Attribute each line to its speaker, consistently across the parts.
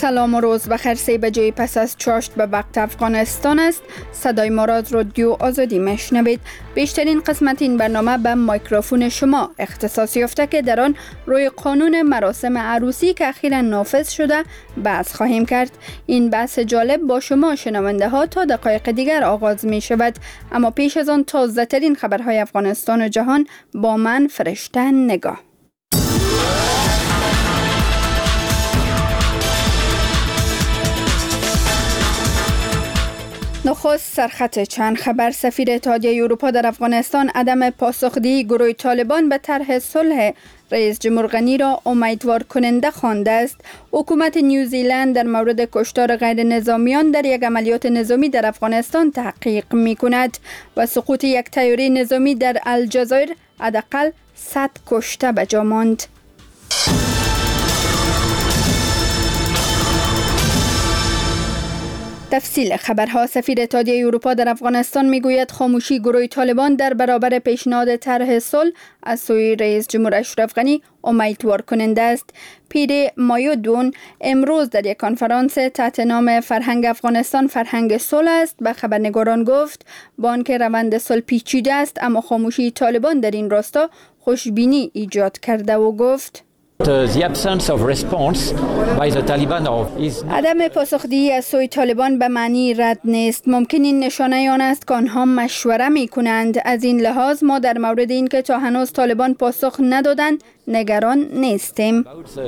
Speaker 1: سلام و روز بخیر. 3 بجه پس از چاشت به وقت افغانستان است. صدای ما را از رادیو آزادی میشنوید. بیشترین قسمت این برنامه به میکروفون شما اختصاص یافته که در آن روی قانون مراسم عروسی که اخیراً نافذ شده بحث خواهیم کرد. این بحث جالب با شما شنونده ها تا دقایق دیگر آغاز می شود. اما پیش از آن تازه ترین خبرهای افغانستان و جهان با من فرشته نگاه. نخست سرخط چند خبر. سفیر اتحادیه اروپا در افغانستان عدم پاسخدهی گروه طالبان به طرح صلح رئیس جمهور غنی را امیدوار کننده خوانده است. حکومت نیوزیلند در مورد کشتار غیر نظامیان در یک عملیات نظامی در افغانستان تحقیق می کند و سقوط یک طیاره نظامی در الجزایر حداقل 100 کشته به جا ماند. تفصیل خبرها. سفیر اتحادیه اروپا در افغانستان میگوید خاموشی گروه طالبان در برابر پیشنهاد طرح صلح از سوی رئیس جمهور اشرف غنی امیدوار کننده است. پیر مایودون امروز در یک کنفرانس تحت نام فرهنگ افغانستان فرهنگ صلح است به خبرنگاران گفت با آنکه روند صلح پیچیده است اما خاموشی طالبان در این راستا خوشبینی ایجاد کرده و گفت عدم پاسخدهی از سوی طالبان به معنی رد نیست. ممکن این نشانه آن است که آنها مشوره می کنند. از این لحاظ ما در مورد این که تا هنوز طالبان پاسخ ندادند نگران نیستیم.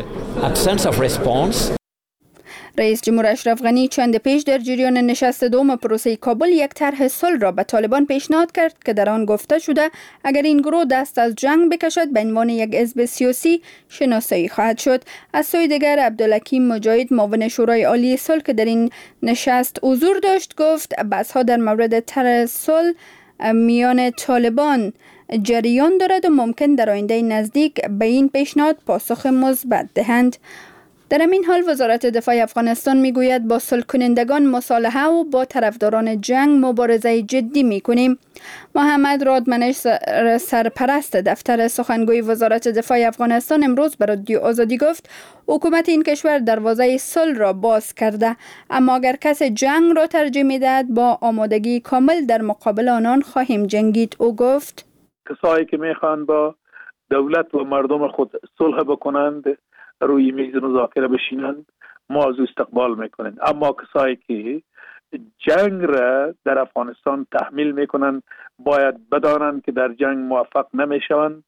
Speaker 1: رئیس جمهور اشرف غنی چند پیش در جریان نشست دوم پروسه کابل یک طرح صلح را به طالبان پیشنهاد کرد که در آن گفته شده اگر این گروه دست از جنگ بکشد به عنوان یک حزب سیاسی شناسایی خواهد شد. از سوی دیگر عبدالحکیم مجاهد معاون شورای عالی صلح که در این نشست حضور داشت گفت بحث‌ها در مورد طرح صلح میان طالبان جریان دارد و ممکن در آینده نزدیک به این پیشنهاد پاسخ مثبت دهند. در همین حال وزارت دفاع افغانستان میگوید با صلح کنندگان مصالحه و با طرفداران جنگ مبارزه جدی میکنیم. محمد رادمنش سرپرست دفتر سخنگوی وزارت دفاع افغانستان امروز به رادیو آزادی گفت حکومت این کشور دروازه صلح را باز کرده اما اگر کس جنگ را ترجیح میدهد با آمادگی کامل در مقابل آنان خواهیم جنگید. او گفت
Speaker 2: کسایی که میخوان با دولت و مردم خود صلح بکنند روی میز مذاکره بشینند ما از استقبال میکنند اما کسایی که جنگ را در افغانستان تحمیل میکنند باید بدانند که در جنگ موفق نمیشوند.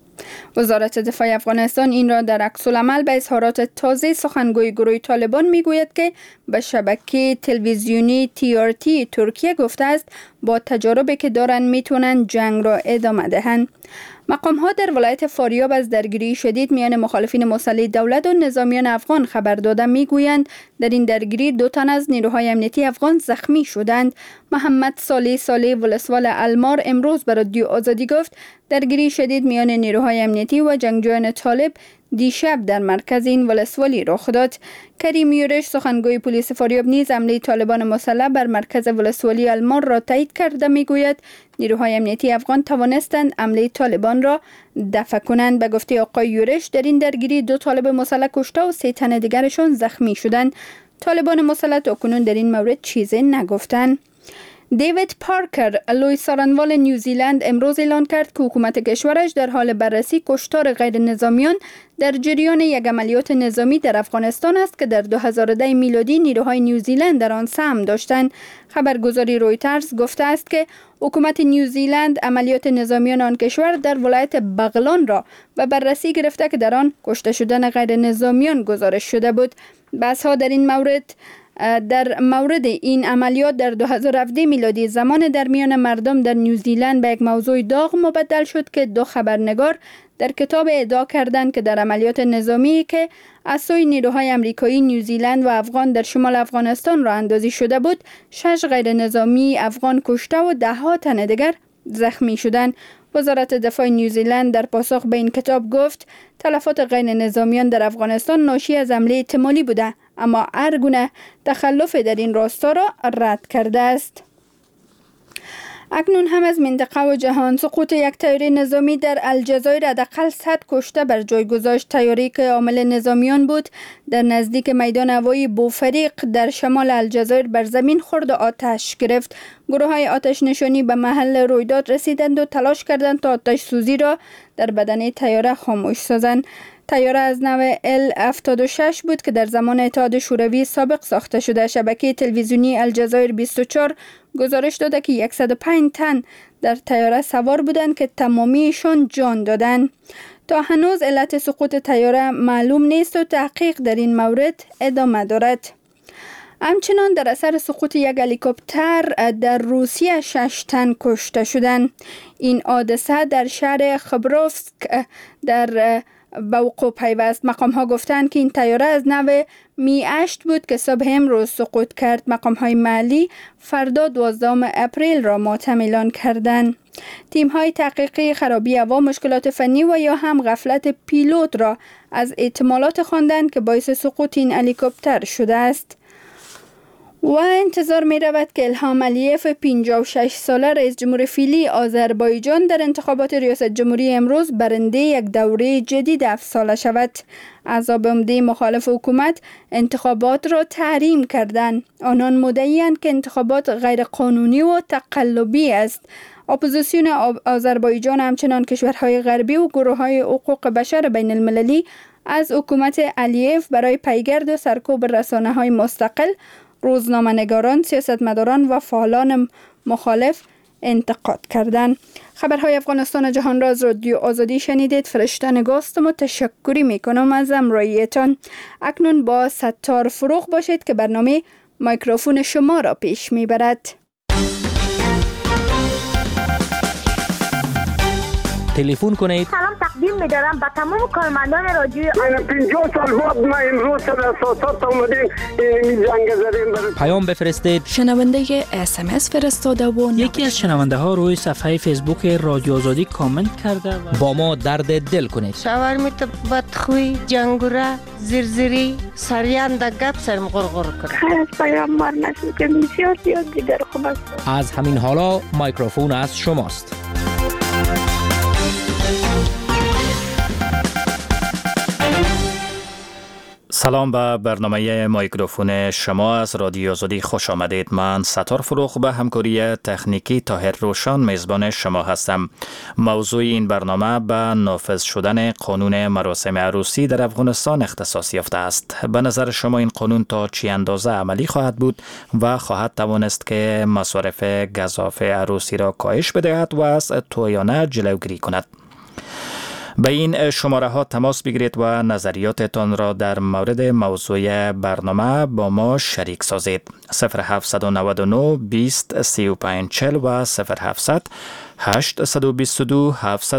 Speaker 1: وزارت دفاع افغانستان این را در عکس العمل به اظهارات تازه سخنگوی گروه طالبان میگوید که به شبکه تلویزیونی TRT ترکیه گفته است با تجاربی که دارند میتونن جنگ را ادامه دهند. مقام ها در ولایت فاریاب از درگیری شدید میان مخالفین مسلح دولت و نظامیان افغان خبر داده میگویند در این درگیری 2 تن از نیروهای امنیتی افغان زخمی شدند. محمد صالح ولسوال المار امروز به رادیو آزادی گفت درگیری شدید میان نیروهای امنیتی و جنگجویان طالب دیشب در مرکز این ولسوالی رخ داد. کریم یورش سخنگوی پلیس فاریاب نیز حمله طالبان مسلح بر مرکز ولسوالی المار را تایید کرده میگوید نیروهای امنیتی افغان توانستند حمله طالبان را دفع کنند. به گفته آقای یورش در این درگیری 2 طالب مسلح کشته و 3 تن دیگرشان زخمی شدند. طالبان مسلح تاکنون در این مورد چیزی نگفتند. دیوید پارکر لوی سارنوال نیوزیلند امروز اعلان کرد که حکومت کشورش در حال بررسی کشتار غیر نظامیان در جریان یک عملیات نظامی در افغانستان است که در 2010 میلادی نیروهای نیوزیلند در آن سهم داشتند. خبرگزاری رویترز گفته است که حکومت نیوزیلند عملیات نظامیان آن کشور در ولایت بغلان را به بررسی گرفته که در آن کشته شدن غیر نظامیان گزارش شده بود. بحث‌ها در مورد این عملیات در 2017 میلادی زمان در میان مردم در نیوزیلند به یک موضوع داغ مبدل شد که 2 خبرنگار در کتاب ادعا کردند که در عملیات نظامی که از سوی نیروهای آمریکایی، نیوزیلند و افغان در شمال افغانستان راه اندازی شده بود 6 غیر نظامی افغان کشته و 10 تن دیگر زخمی شدند. وزارت دفاع نیوزیلند در پاسخ به این کتاب گفت تلفات غیر نظامیان در افغانستان ناشی از حمله احتمالی بوده اما هر گونه تخلف در این راستا را رد کرده است. اکنون هم از منطقه و جهان سقوط یک طیاره نظامی در الجزایر حداقل 100 کشته بر جای گذاشت. طیاره‌ای که حامل نظامیان بود در نزدیک میدان هوایی بوفریق در شمال الجزایر بر زمین خورد و آتش گرفت. گروه‌های آتش نشانی به محل رویداد رسیدند و تلاش کردند تا آتش سوزی را در بدنه طیاره خاموش سازند. طیاره از نوع L-76 بود که در زمان اتحاد شوروی سابق ساخته شده. شبکه تلویزیونی الجزایر 24 گزارش داده که 105 تن در طیاره سوار بودند که تمامیشان جان دادند. تا هنوز علت سقوط طیاره معلوم نیست و تحقیق در این مورد ادامه دارد. همچنان در اثر سقوط یک هلیکوپتر در روسیه 6 تن کشته شدند. این حادثه در شهر خبروفسک در به وقوع پیوست. مقام ها گفتند که این طیاره از نوع می 8 بود که صبح امروز سقوط کرد. مقام های محلی فردا 12 اپریل را معتم اعلان کردند. تیم های تحقیقی خرابی هوا، مشکلات فنی و یا هم غفلت پیلوت را از احتمالات خواندند که باعث سقوط این هلیکوپتر شده است. و انتظار می رود که الهام علیف 56 ساله رئیس جمهور فعلی آذربایجان در انتخابات ریاست جمهوری امروز برنده یک دوره جدید 7 ساله شود. احزاب عمده مخالف حکومت انتخابات را تحریم کردند. آنان مدعی‌اند که انتخابات غیر قانونی و تقلبی است. اپوزیسیون آذربایجان همچنان کشورهای غربی و گروه‌های حقوق بشر بین المللی از حکومت علیف برای پیگرد و سرکوب رسانه‌های مستقل، روزنامه‌نگاران، سیاستمداران و فعالان مخالف انتقاد کردند. خبرهای افغانستان و جهان را از رادیو آزادی شنیدید. فرشته نگاستم و تشکری میکنم از همراهیتان. اکنون با ستار فروغ باشید که برنامه میکروفون شما را پیش میبرد.
Speaker 3: تلفن کنید.
Speaker 4: سلام تقدیم می‌دارم به تمام کارمندان رادیوی
Speaker 5: من 50 سال بعد ما امروز در اساسات اومدیم این زنگ زدیم برای
Speaker 3: پیام بفرستید.
Speaker 6: شنونده SMS فرستاده و
Speaker 7: یکی از شنونده ها روی صفحه فیسبوک رادیو آزادی کامنت کرده
Speaker 3: با ما درد دل کنید.
Speaker 8: شاورمیت بدخوی، جنگوره، زرزری، سریان دگب سرم غرغر کنه.
Speaker 4: خیلی از پیام مار نشد که بسیار زیاد دیگر خوب است.
Speaker 3: از همین حالا میکروفون از شماست.
Speaker 9: سلام به برنامه میکروفون شما از رادیو آزادی خوش آمدید. من ستار فروغ به همکاری تکنیکی طاهر روشن میزبان شما هستم. موضوع این برنامه به نافذ شدن قانون مراسم عروسی در افغانستان اختصاص یافته است. به نظر شما این قانون تا چی اندازه عملی خواهد بود و خواهد توانست که مصارف گزاف عروسی را کاهش بدهد و از تویانه جلوگیری کند؟ به این شماره ها تماس بگیرید و نظریاتتان را در مورد موضوع برنامه با ما شریک سازید. 0799 20 35 40 و 0700 822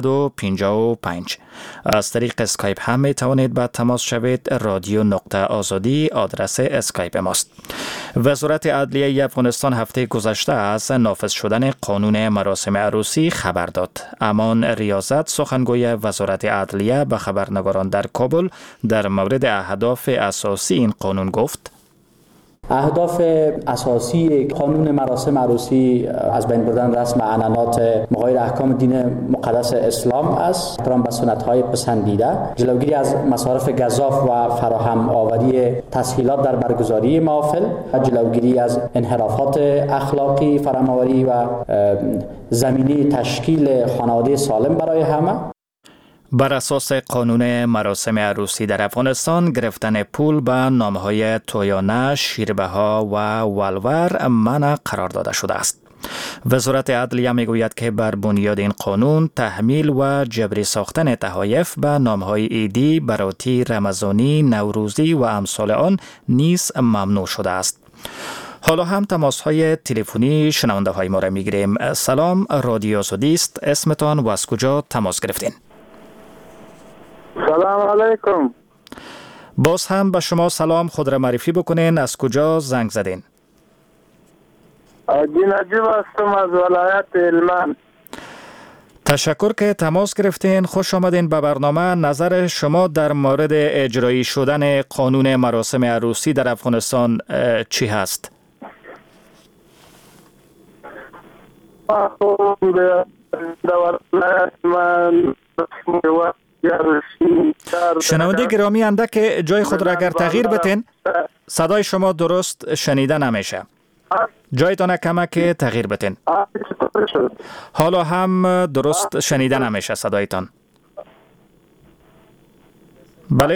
Speaker 9: 755. از طریق اسکایپ هم می توانید به تماس شوید. رادیو نقطه آزادی آدرس اسکایپ ماست. وزارت عدلیه افغانستان هفته گذشته از نافذ شدن قانون مراسم عروسی خبر داد. امان ریاضت سخنگوی وزارت عدلیه به خبرنگاران در کابل در مورد اهداف اساسی این قانون گفت:
Speaker 10: اهداف اساسی قانون مراسم عروسی از بین بردن رسم و عنعنات مغایر احکام دین مقدس اسلام است، احترام به سنت‌های پسندیده، جلوگیری از مصارف گزاف و فراهم آوری تسهیلات در برگزاری محافل، جلوگیری از انحرافات اخلاقی، فراهم آوری و زمینه تشکیل خانواده سالم برای همه.
Speaker 9: بر اساس قانون مراسم عروسی در افغانستان، گرفتن پول به نامه‌های تویانه، شیربها و ولور منع قرار داده شده است. وزارت عدلیه میگوید که بر بنیاد این قانون تحمیل و جبری ساختن تحایف به نامه‌های عیدی، براتی، رمضانی، نوروزی و امثال آن نیز ممنوع شده است. حالا هم تماس‌های تلفنی شنونده های ما را میگیریم. سلام، رادیو آزادی است. اسمتان و از کجا تماس گرفتین؟
Speaker 5: سلام علیکم.
Speaker 9: باز هم به شما سلام. خود را معرفی بکنین. از کجا زنگ زدین؟
Speaker 5: نجیب هستم از ولایت هلمند.
Speaker 9: تشکر که تماس گرفتین. خوش آمدین به برنامه. نظر شما در مورد اجرایی شدن قانون مراسم عروسی در افغانستان چی هست؟ شنونده گرامی اندک جای خود را اگر تغییر بتین صدای شما درست شنیده نمیشه. جایتان کمک تغییر بتین. حالا هم درست شنیده نمیشه صدایتان. بله؟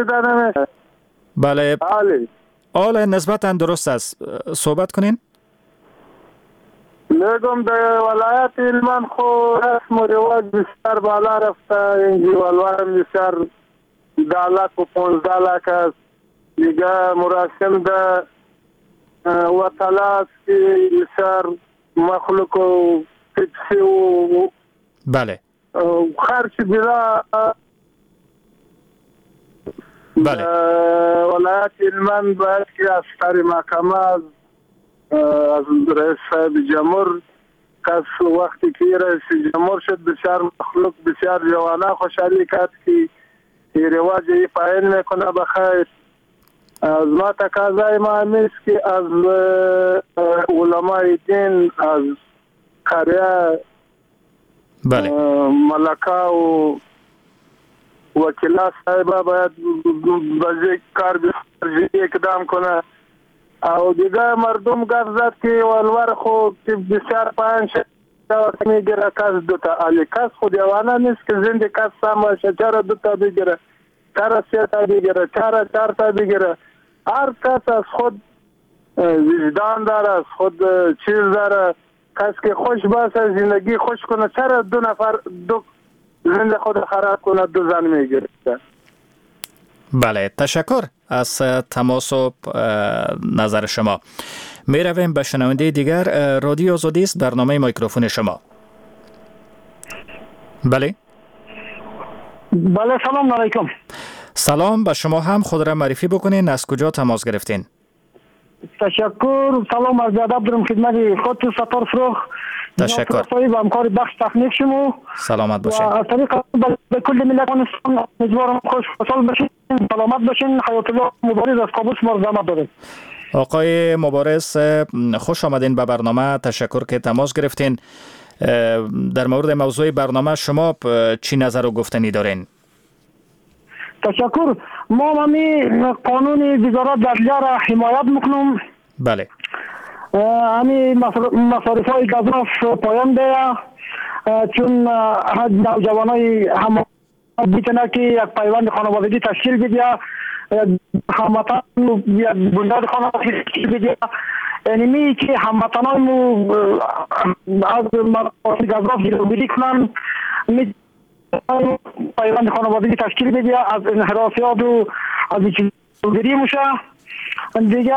Speaker 9: بله. حال نسبتا درست است. صحبت کنین؟
Speaker 5: میگم در ولایت هلمند خو رسم و رواج بسیار بالا رفته. اینجی ولوارم بسیار 10,15 لک است. دیگه مراسم در وطلاست که بسیار مخلوق و فکسی و
Speaker 9: بله
Speaker 5: خرچ بلا
Speaker 9: بله
Speaker 5: ولایت هلمند باید که از سر محکمه از رئیس صاحب جمهور کس وقتی که رئیس جمهور شد بسیار مخلوق بسیار جوانه خوشحالی کرد که رواج پایین میکنه بخیر. از ما تقاضای ما همیست که از علمای دین از قریه
Speaker 9: بله
Speaker 5: ملکه و وکیلا صاحبه باید بازی کار بسیار اقدام کنه او دیگه مردم گفت زد که ولور خود بسیار پایین شد میگیره کس دوتا علی کس خود یوانه نیست که زنده کس سامشه چرا دوتا بگیره چرا سیتا بگیره چرا چارتا بگیره. هر کس از خود وجدان داره از خود چیز داره. کس که خوش باشه زندگی خوش کنه چرا دو نفر دو زنده خود خراب کنه دو زن میگیره.
Speaker 9: بله تشکر از تماس و نظر شما. می رویم به شنونده دیگر. رادیو آزادی است برنامه میکروفون شما. بله
Speaker 5: بله سلام علیکم.
Speaker 9: سلام به شما هم. خود را معرفی بکنین از کجا تماس گرفتین؟
Speaker 5: تشکر سلام از ادب دارم خدمت خود ستار فروخ.
Speaker 9: تشکر
Speaker 5: صاحب همکار بخش تکنیک شما
Speaker 9: سلامت باشین.
Speaker 5: از طریق به کل ملت افغانستان امیدوارم خوشحال باشین سلامت باشین. حیات الله مبارز از کابل شما زحمت دارید.
Speaker 9: آقای مبارز خوش آمدین به برنامه. تشکر که تماس گرفتین. در مورد موضوع برنامه شما چی نظر و گفتنی دارین؟
Speaker 5: تشکر. ما همی قانون وزارت عدلیه را حمایت میکنم.
Speaker 9: بله
Speaker 5: همی مصارف های گزاف پایان ده چون نوجوانای هم بیتنه که یک پیوند خانوادگی تشکیل بده هموطن یک بنیاد خانوادگی تشکیل بده. یعنی که هموطنای مو از مصارف گزاف جلوگیری کنن پیوند خانوادگی تشکیل بده از انحرافیات و از جلوگیری موشه. دیگه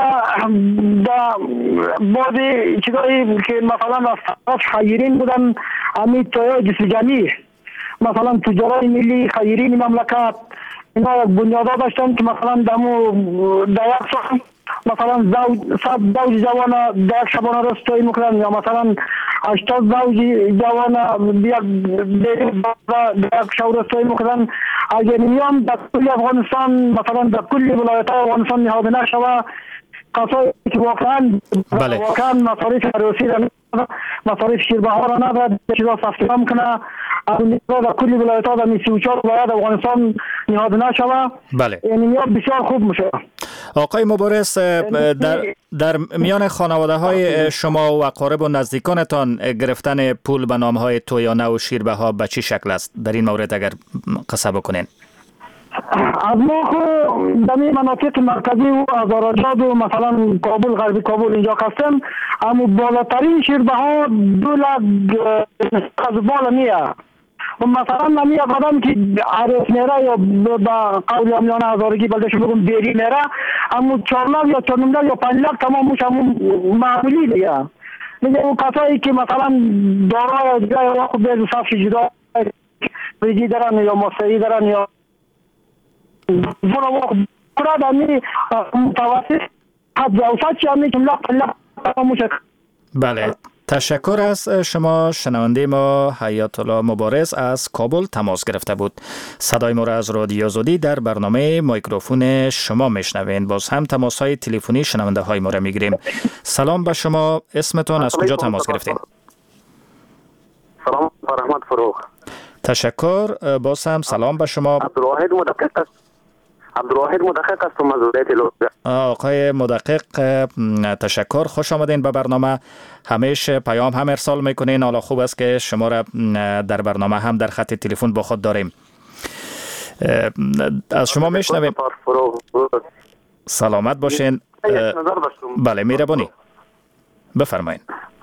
Speaker 5: بعضی چیزایی که مثلا از طرف خیرین بودن همین توی جسجانی مثلا تجارای ملی خیرین مملکت اینا یک بنیادا داشتن که مثلا دمو در یک سخن مثلا صد زوج جوان در یک شبانه رستایی میکنن یا مثلا 80 زوج جوان در یک شب رستایی میکنن. اگر نیام در کل افغانستان مثلا در کل ولایت افغانستان نهاده نشوه کسایی که واقعا مصارف عروسی را مصارف شیربها را ندارد چیزا سفته میکنه در کل ولایت ها در 34 ولایت افغانستان نهاده نشوه.
Speaker 9: بله
Speaker 5: یعنی بسیار خوب میشه.
Speaker 9: آقای مبارز در میان خانواده های شما و اقارب و نزدیکانتان گرفتن پول به نام های تویانه و شیربها به چی شکل است؟ در این مورد اگر قصه بکنین.
Speaker 5: از ما در مناطق مرکزی و آزارجاد و مثلا کابل غربی کابل اینجا هستم اما بالاترین شیربها 2 لک از بالا میه. مثلا نمی آدم که عرف میره یا با قول امیان هزارگی بلدش بگم بیری میره اما 4 لک یا 4 لک یا 5 لک تمام موش همون معمولی دیگه. دیگه اون کسایی که مثلا دارای جای وقت بیز صف جدا ریجی دارن یا مصری دارن یا برای وقت برای همی متوسط حد اوسط چه همی که لک تمام موش.
Speaker 9: بله تشکر از شما. شنونده ما حیات الله مبارز از کابل تماس گرفته بود. صدای ما را از رادیو آزادی در برنامه میکروفون شما میشنوین. باز هم تماس های تلفنی شنونده های ما را میگیریم. سلام به شما. اسمتون از کجا تماس گرفتین؟
Speaker 11: احمد فروغ.
Speaker 9: تشکر. باز هم سلام به شما.
Speaker 11: عبدالواحد مدقق است از ولایت لوزه.
Speaker 9: آقای مدقق تشکر، خوش آمدین به برنامه. همیشه پیام هم ارسال میکنین، حالا خوب است که شما را در برنامه هم در خط تلفن با خود داریم. از شما میشنویم. سلامت باشین. بله مهربانی بفرمایید.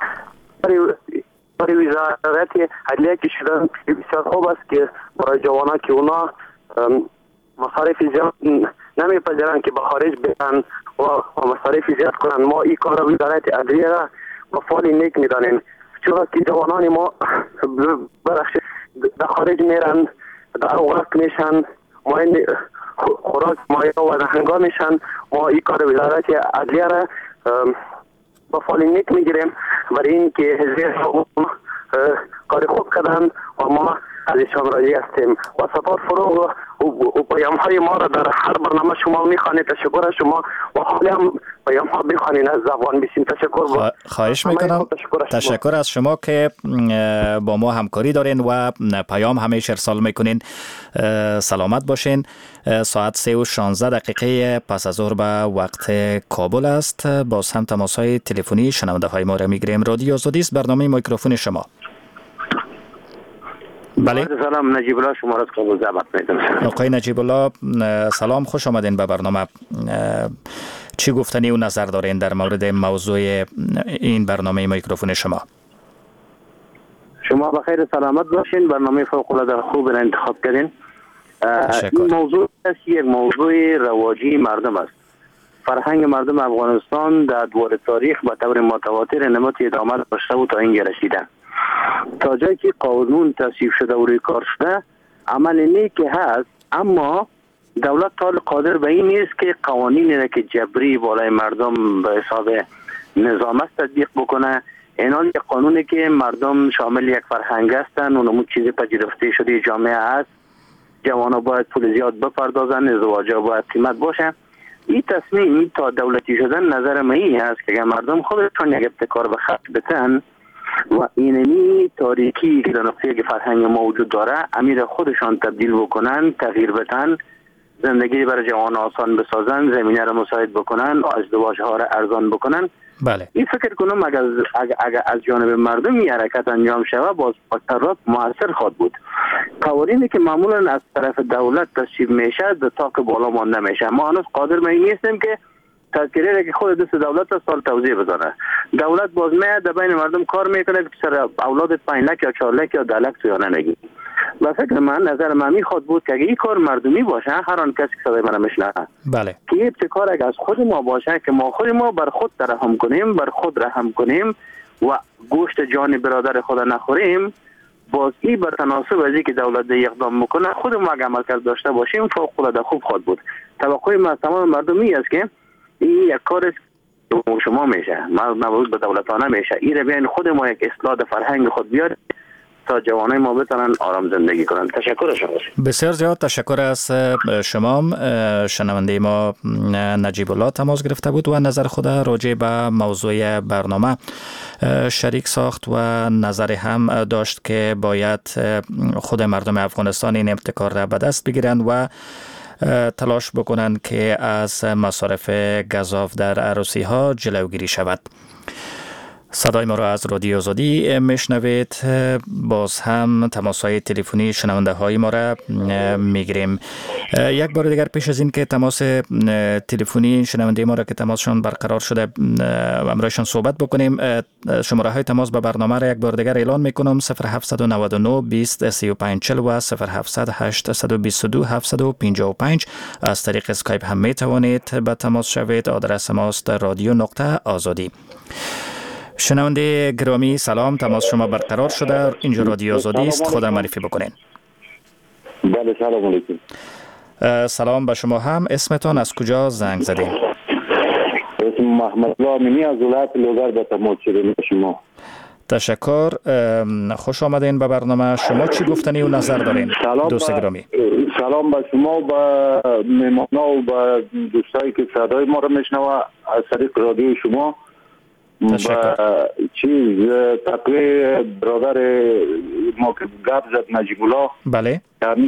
Speaker 11: برای وزارت عدلیه که شدن بسیار خوب است که برای جوانان که اونا مصارف زیاد نمیپذیرند که به خارج برن و مصارف زیاد کنند. ما این کار وزارت عدلیه را با فعال نیک میدانیم، چون که جوانان ما در خارج میرن، در اوقات میشن، خوراک مایه و نهنگا میشن. ما این کار وزارت عدلیه را با فعال نیک میگیریم برای این که حزب کار خوب کردن و ما ازشان راضی هستیم. و ستار فروغ و پیام های ما را در هر برنامه شما میخوانید. تشکر از شما و حالی هم پیام ها بخوانید از زبان بسیم. تشکر.
Speaker 9: خواهش میکنم. تشکر از شما که با ما همکاری دارین و پیام همیشه ارسال میکنین. سلامت باشین. ساعت 3:16 پس از ظهر به وقت کابل است. باز هم تماس های تلفنی شنونده های ما را میگیریم. رادیو آزادی است، برنامه میکروفون شما. بله
Speaker 11: سلام، نجیب الله شما را از کابل دعوت می‌کنم.
Speaker 9: آقای نجیب الله سلام، خوش آمدین به برنامه. چی گفتنی و نظر دارین در مورد موضوع این برنامه میکروفون شما؟
Speaker 11: شما بخیر سلامت باشین. برنامه فوق العاده خوب را انتخاب کردین. این موضوع یک موضوع رواجی مردم است. فرهنگ مردم افغانستان در دوار تاریخ به طور متواتر نمط ادامه داشته و تا این رسیده. تا جایی که قانون تصویب شده و روی کار شده عمل نیکی هست، اما دولت تا قادر به این نیست که قوانینی را که جبری بالای مردم به حساب نظام است تطبیق بکنه. اینال یک قانونی که مردم شامل یک فرهنگ هستند و نمود چیزی پذیرفته شده جامعه است. جوانا باید پول زیاد بپردازن، ازدواجا باید قیمت باشه. این تصمیم تا دولتی شدن نظر من است که اگر مردم خودشون یک ابتکار به خط بتن و اینمی تاریکی که در نقطه که فرهنگ ما وجود داره امیر خودشان تبدیل بکنن، تغییر بدن، زندگی برای جوان آسان بسازن، زمینه را مساعد بکنن و ازدواج ها را ارزان بکنن.
Speaker 9: بله.
Speaker 11: این فکر کنم اگر از جانب مردم این حرکت انجام شود باز اثرات موثر خواهد بود. قوانینی که معمولا از طرف دولت تصویب میشه در طاق بالا مانده میشه. ما هنوز قادر به این نیستیم که تذکره که خود دست دولت سال توضیح بزنه. دولت باز میاد در بین مردم کار میکنه که سر اولاد 5 لک یا 4 لک یا 10 لک تویانه نگی. و فکر من نظر من میخواد بود که اگه این کار مردمی باشه، هر آن کسی که صدای من میشنوه،
Speaker 9: بله،
Speaker 11: که ابتکار اگه از خود ما باشه که ما خود ما بر خود ترحم کنیم، بر خود رحم کنیم و گوشت جان برادر خود نخوریم، باز این بر تناسب از که دولت اقدام میکنه خود ما اگه عمل کرد داشته باشیم فوق العاده خوب خواهد بود. توقع ما از تمام مردمی است که این یک کار شما میشه، مربوط به دولتانه میشه. این رو بیاین خود ما یک اصلاح فرهنگ خود بیاریم تا جوانای ما بتونن آرام زندگی کنن. تشکر شما.
Speaker 9: بسیار زیاد تشکر از شما. شنونده ما نجیب الله تماس گرفته بود و نظر خود راجع به موضوع برنامه شریک ساخت و نظر هم داشت که باید خود مردم افغانستان این ابتکار را به دست بگیرند و تلاش بکنند که از مصارف گزاف در عروسی ها جلوگیری شود. صدای ما را از رادیو آزادی میشنوید. باز هم تماس‌های تلفنی شنونده های ما را میگیریم. یک بار دیگر پیش از این که تماس تلفنی شنونده ما را که تماسشون برقرار شده امروزشون صحبت بکنیم، شماره های تماس به برنامه را یک بار دیگر اعلان میکنم: 0799 20 35 40 و 0700 822 755. از طریق اسکایپ هم میتوانید به تماس شوید. آدرس ماست radio.azadi. شنونده گرامی سلام، تماس شما برقرار شده. اینجا رادیو آزادی است، خود را معرفی بکنین.
Speaker 12: بله سلام علیکم.
Speaker 9: سلام به شما هم. اسمتان، از کجا زنگ زدین؟
Speaker 12: اسم محمد الله امینی از ولایت لوگر به تماس شدیم شما.
Speaker 9: تشکر، خوش آمدین به برنامه. شما چی گفتنی و نظر دارین دوست گرامی؟
Speaker 12: سلام به شما و به مهمانا و به دوستایی که صدای ما را میشنوه از طریق رادیو شما.
Speaker 9: تشکر.
Speaker 12: چیز تقوی برادر ما که گپ زد نجیب الله.
Speaker 9: بله.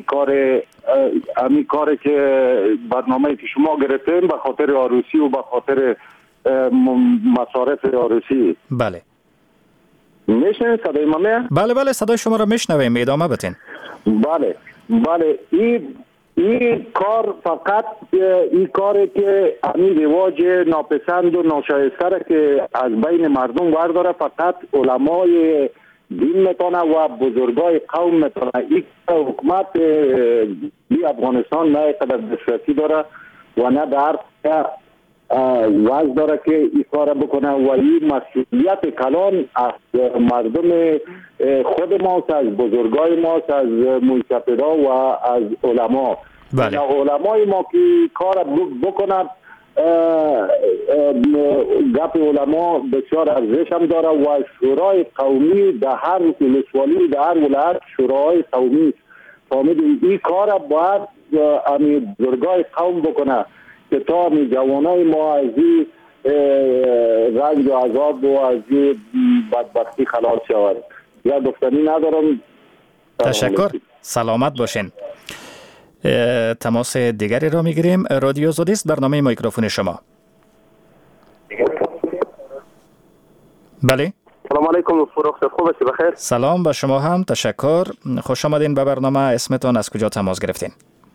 Speaker 12: همین کاری که برنامه که شما گرفتین به خاطر عروسی و به خاطر مصارف عروسی.
Speaker 9: بله.
Speaker 12: میشنوید صدای ما میاد؟
Speaker 9: بله صدای شما را میشنویم، ادامه بدین.
Speaker 12: بله این کار فقط این کاری که همین رواج ناپسند و ناشایسته که از بین مردم ورداره فقط علمای دین میتونه و بزرگای قوم میتونه. این حکومت بی افغانستان نه قدر دسترسی داره و نه در وضع داره که این کار بکنه و این مسئولیت کلان از مردم خود ماست، از بزرگای ماست، از ملتفدا و از علما.
Speaker 9: بله.
Speaker 12: علمای ما که کار بکنند گپ علما بسیار ارزش هم داره و شورای قومی در هر ولسوالی در هر ولایت شورای قومی فهمید این کار باید همین بزرگای قوم بکنه که تا همین جوانای ما از این رنج و عذاب و از این بدبختی خلاص شود. یا گفتنی ندارم.
Speaker 9: تشکر. سلامت باشین. تماس دیگری را میگیریم. رادیو آزادی است، برنامه میکروفون شما. بله.
Speaker 11: سلام علیکم فروخت، خوب هستی؟ بخیر.
Speaker 9: سلام به شما هم، تشکر. خوش آمدین به برنامه. اسمتون از کجا تماس گرفتین؟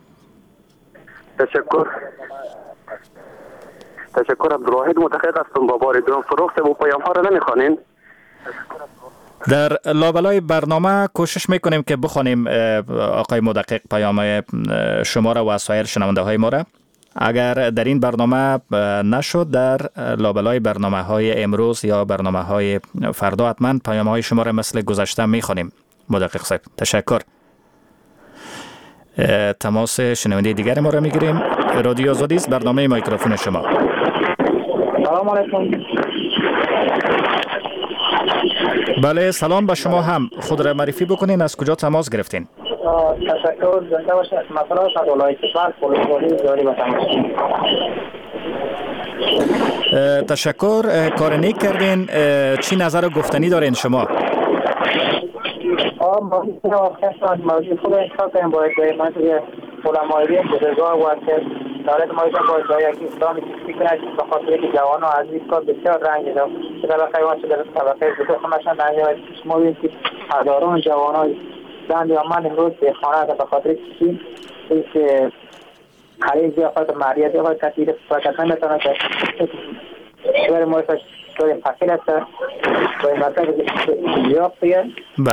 Speaker 11: تشکر عبدالواحد متخیل هستم با بار دوم. فروخت و پیام ها را نمیخوانین؟
Speaker 9: در لابلای برنامه کوشش میکنیم که بخوانیم آقای مدقق پیام شما را و سایر شنونده های ما را. اگر در این برنامه نشد، در لابلای برنامه های امروز یا برنامه های فردا حتما پیام های شما را مثل گذشته میخوانیم. مدقق صاحب تشکر. تماس شنونده دیگر ما را میگیریم. رادیو آزادی است، برنامه میکروفون شما.
Speaker 5: سلام علیکم.
Speaker 9: بله سلام به شما هم. خود را معرفی بکنین، از کجا تماس گرفتین؟
Speaker 5: تشکر. زنده باشید. مثلا از ولایت فارس پولوسوالی زاری به تماس.
Speaker 9: تشکر. کار نیک کردین. چی نظر گفتنی دارین شما؟
Speaker 5: موضوع خود انتخاب کنیم باید منطقه علمای دین بزرگوار و که دولت ما باید یکی اسلامی تشکیل کنه به خاطر که جوان ها از این کار بسیار رنج دارن. چه طبقه ایوان چه طبقه بزرگ همشان رنج دارن. ما ببینیم که هزاران جوان های زن یا من امروز به خانه هستن به خاطر که خریج یا خاطر معریت یا خاطر کثیر فقط نمیتونن که شوهر مورد شوهر فقیر هستن باید مرتب جواب بگن.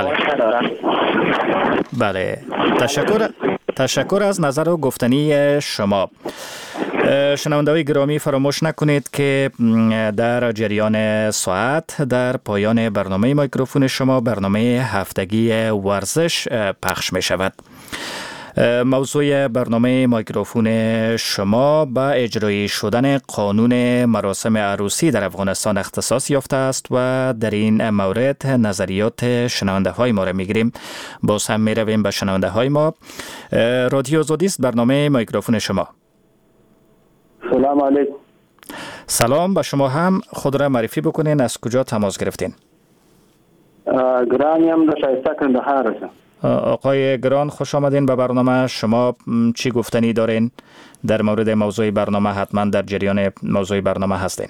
Speaker 9: بله تشکر از نظر و گفتنی شما. شنونده‌های گرامی فراموش نکنید که در جریان ساعت در پایان برنامه میکروفون شما برنامه هفتگی ورزش پخش می شود. موضوع برنامه میکروفون شما به اجرای شدن قانون مراسم عروسی در افغانستان اختصاص یافته است و در این مورد نظریات شنونده های ما را میگیریم. باز هم می رویم به شنونده های ما. رادیو آزادی است، برنامه میکروفون شما.
Speaker 12: سلام علیکم.
Speaker 9: سلام به شما هم. خود را معرفی بکنین، از کجا تماس گرفتین؟
Speaker 12: گرانیم در شایسته کندهار هستم.
Speaker 9: آقای گران خوش آمدین به برنامه. شما چی گفتنی دارین در مورد موضوع برنامه؟ حتما در جریان موضوع برنامه هستین.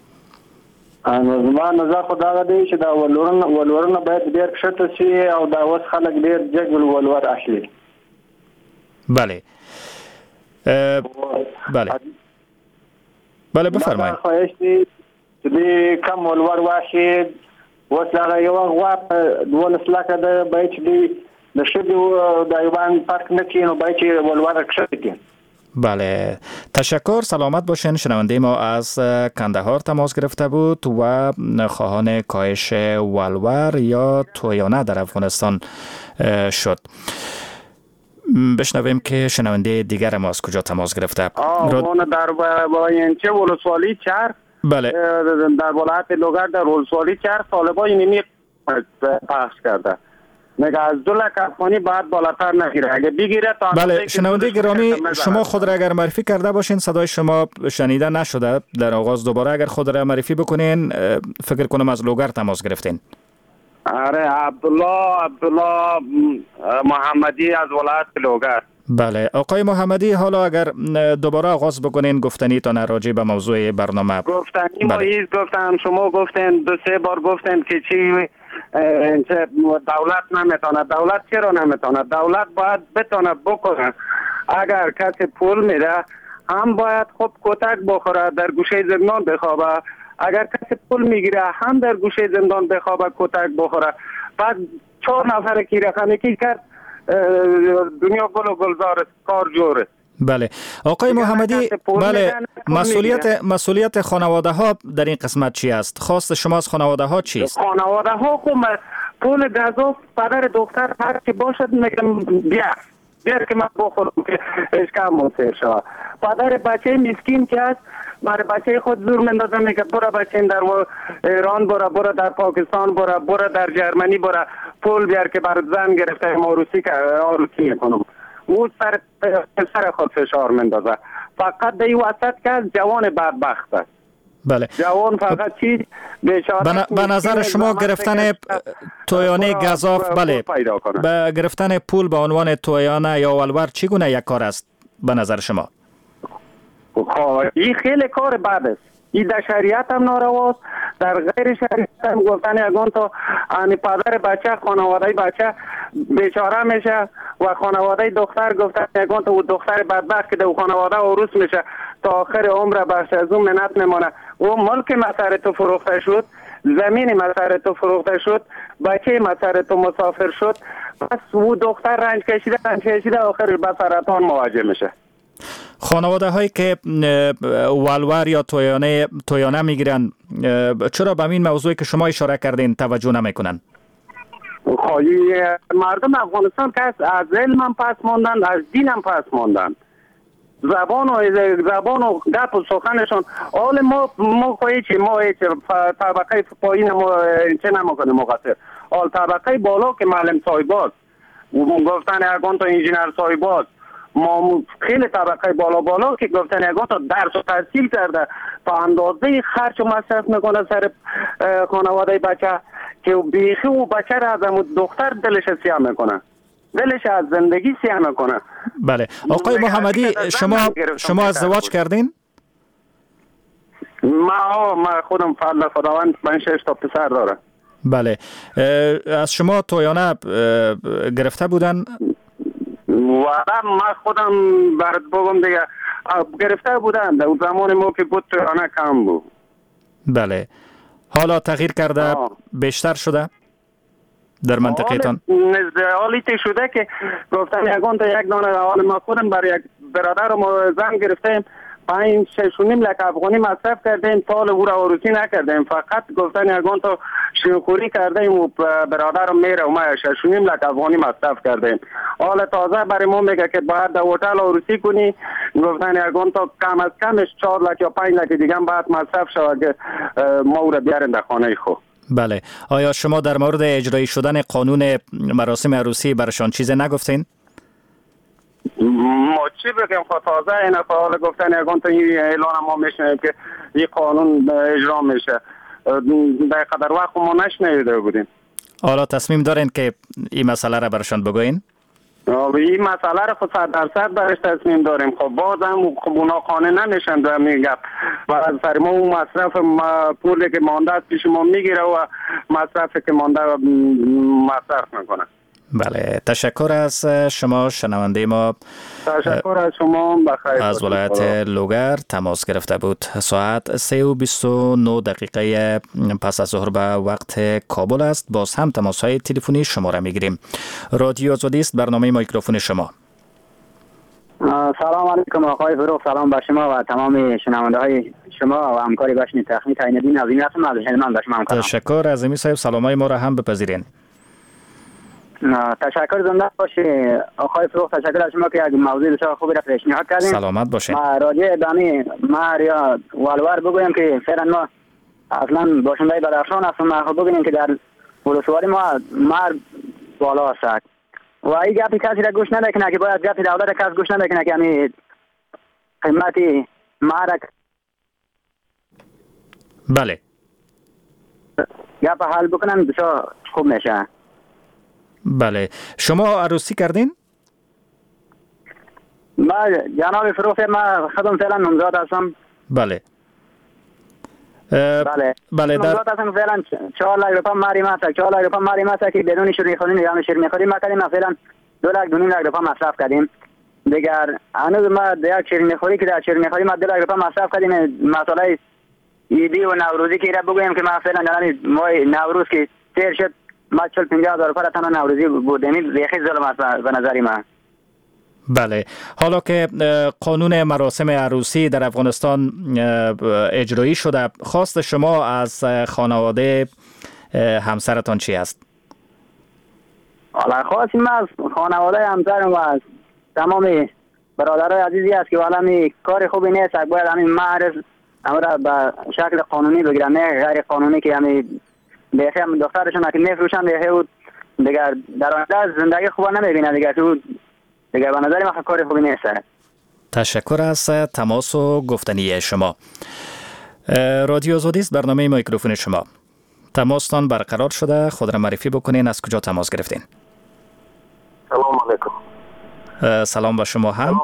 Speaker 12: ما نظر خود هغه دی چې دا ولورونه باید ډېر کښته شي او دا اوس خلک ډېر جګ ولور اخلي.
Speaker 9: بله بفرمایید.
Speaker 12: خواهش دی چې کم ولور واخلي. اوس هغه یو غوا 12 لکه ده باید چې د ښځو د ایوان فرق نه کړي، نو باید چې ولور کښته کړي.
Speaker 9: بله تشکر. سلامت باشین. شنونده ما از کندهار تماس گرفته بود و خواهان کاهش ولور یا تویانه در افغانستان شد. بشنویم که شنونده دیگر ما از کجا تماس گرفته.
Speaker 11: اون در باینچه ولسوالی چرخ.
Speaker 9: بله.
Speaker 11: در ولایت لوگر در ولسوالی چرخ طالبان اینمی پخش کرده. مگه از 2 لک افغانی بعد بالاتر نگیره. اگه بگیره تا
Speaker 9: بله شنونده گرامی شما خود را اگر معرفی کرده باشین، صدای شما شنیده نشده در آغاز. دوباره اگر خود را معرفی بکنین، فکر کنم از لوگر تماس گرفتین.
Speaker 11: آره عبدالله محمدی از ولایت لوگر.
Speaker 9: بله آقای محمدی، حالا اگر دوباره آغاز بکنین گفتنیتان راجع به موضوع برنامه.
Speaker 11: گفتنی محیط گفتم، شما گفتین 2-3 بار گفتین که چی دولت نمیتونه. دولت چرا نمیتونه؟ دولت باید بتونه بکنه. اگر کسی پول میده هم باید خب کتک بخوره، در گوشه زندان بخوابه. اگر کسی پول میگیره هم در گوشه زندان بخوابه، کتک بخوره. بعد 4 نفر کی رقمی کی کرد، دنیا گل و گلزار کار جوره.
Speaker 9: بله آقای محمدی، بله مسئولیت خانواده ها در این قسمت چی است؟ خواست شما از خانواده ها چیست؟
Speaker 11: خانواده ها خب پول گازوف پدر دختر هر کی باشد میگم بیار که من بخورم که اشکام مصیر شود. پدر بچه مسکین که است برای بچه خود زور مندازه میگه برو بچه در ایران برو در پاکستان برو در جرمنی برو پول بیار که بر زن گرفته موروسی میکنم. او سر خود فشار مندازه. فقط در این وسط که جوان بدبخت است.
Speaker 9: بله
Speaker 11: جوان فقط چی بیچاره.
Speaker 9: به نظر شما گرفتن تویانه گازاف، بله به گرفتن پول به عنوان تویانه یا ولور چگونه یک کار است به نظر شما؟
Speaker 11: این خیلی کار بد است. این در شریعت هم نارواست، در غیر شریعت هم گفتن یگان تا پدر بچه خانواده بچه بیچاره میشه و خانواده دختر گفتن یگان تا او دختر بدبخت که در خانواده عروس میشه تا آخر عمر بخش از اون منت میمونه. او ملک مسار تو فروخته شد، زمین مسار تو فروخته شد، بچه مسار تو مسافر شد، پس او دختر رنج کشیده آخر به سرطان مواجه میشه.
Speaker 9: خانواده هایی که ولور یا تویانه میگیرن چرا به این موضوعی که شما اشاره کردین توجه نمیکنن؟
Speaker 11: مردم افغانستان که از علم هم پس ماندن، از دین هم پس ماندن. زبان و گپ و سخنشون حال ما طبقه پایین ما چه نمیکنه مقصر. حال طبقه بالا که معلم صاحباز گفتن یگان تا انجینر صاحباز، ما خیلی طبقه بالا که گفتن یگان تا درس و تحصیل کرده تا اندازه خرج و مصرف میکنه سر خانواده بچه که بیخی و بچه را از دختر دلش سیاه میکنه، دلش از زندگی سیاه میکنه.
Speaker 9: بله آقای محمدی، شما ازدواج کردین؟
Speaker 11: ما خودم فضل خداوند 5-6 تا پسر داره.
Speaker 9: بله از شما تویانه گرفته بودن؟
Speaker 11: ما خودم برات بگم دیگه گرفته بودن در زمان ما که بود تویانه کم بود.
Speaker 9: بله حالا تغییر کرده بیشتر شده در منطقه تان؟
Speaker 11: حالی شده که گفتن یگان تا یک دانه حال ما خودم برای یک برادر ما زن گرفتیم 5-6.5 لک افغانی مصرف کردیم، سال او را عروسی نکردیم، فقط گفتن یگان تا شیرخوری کردیم و برادر میره و ما 6.5 لک افغانی مصرف کردیم. حال تازه برای ما میگه که باید در هتل عروسی کنی، گفتن یگان تا کم از کمش 4 لک یا 5 لک دیگه باید مصرف شود که ما او را بیارن در خانه خود.
Speaker 9: بله آیا شما در مورد اجرایی شدن قانون مراسم عروسی برشان چیزی نگفتین؟
Speaker 11: ما چی بگیم؟ تازه این حال گفتن یگان تا این اعلان ما میشنیم که این قانون اجرا میشه، در قدر وقت ما نشنیده بودیم.
Speaker 9: حالا تصمیم دارین که این مسئله را برشان بگوین؟
Speaker 11: این مسئله را خود 100% برش تصمیم داریم. خب بازم اونا قانع نمیشن در این گپ و از سر ما اون مصرف پولی که مانده است پیش ما میگیره و مصرفی که مانده مصرف میکنه.
Speaker 9: بله تشکر از شما شنونده ما.
Speaker 11: تشکر از شما، بخیر.
Speaker 9: از ولایت لوگر تماس گرفته بود. ساعت 3:29 پس از ظهر به وقت کابل است. باز هم تماس های تلفنی شما را میگیریم. رادیو آزادی است، برنامه میکروفون شما.
Speaker 13: سلام علیکم آقای فروغ، سلام به شما و تمام شنونده های شما و همکاری باشین تخنیک عین‌الدین عظیمی هستم از هلمند. به شما هم
Speaker 9: تشکر عظیمی صاحب، سلامای ما را هم بپذیرین.
Speaker 13: تشکر زنده باشی آقای فروغ، تشکر از شما که یک موضوع بسیار خوبی را پیشنهاد کردین.
Speaker 9: سلامت باشین.
Speaker 13: ما راجع به ما یا ولور بگویم که فعلا ما اصلا باشنده بدخشان هستم. ما خب ببینیم که در ولسوالی ما مرد بالا است و این گپی کسی را گوش نمیکنه که باید گپی دولت کس گوش نمیکنه که همین قیمتی مرد.
Speaker 9: بله
Speaker 13: گپ حل بکنن بسیار خوب میشه.
Speaker 9: بله، شما عروسی کردین؟
Speaker 13: ما جناب فروخ ما خودم فعلا نمزاد هستم.
Speaker 9: بله.
Speaker 13: بله نمزاد هستم فعلا 4 لک روپیه مهری هست. 4 لک روپیه مهری هست که بدون شیرینی خوری یا شیرینی خوری ما کردیم. فعلا 2 لک 2.5 لک روپیه مصرف کردیم. دیگر هنوز ما دیگر شیرینی خوری که در شیرینی خوری ما 2 لک روپیه مصرف کردیم. مسئله عیدی و نوروزی که را بگویم که ما فعلا در ماه نوروز که تیر شد ما 40-50 هزار روپیه تنها نوروزی بود. این ریخی ظلم است به نظر من.
Speaker 9: بله، حالا که قانون مراسم عروسی در افغانستان اجرایی شده، خواست شما از خانواده همسرتان چی است؟
Speaker 13: حالا خواست ما از خانواده همسرم و از تمام برادرای عزیزی است که حالا کار خوبی نیست، باید همین معرض امر به شکل قانونی بگیرن، نه غیر قانونی که همین دیگه هم دخترشون که میفروشن دیگه دیگر در آینده زندگی خوب نمیبینه دیگه. تو دیگه به نظر من کار خوبی نیست.
Speaker 9: تشکر از تماس و گفتنی شما. رادیو آزادی است، برنامه میکروفون شما. تماستان برقرار شده، خود را معرفی بکنین، از کجا تماس گرفتین؟
Speaker 14: سلام علیکم.
Speaker 9: سلام به شما هم.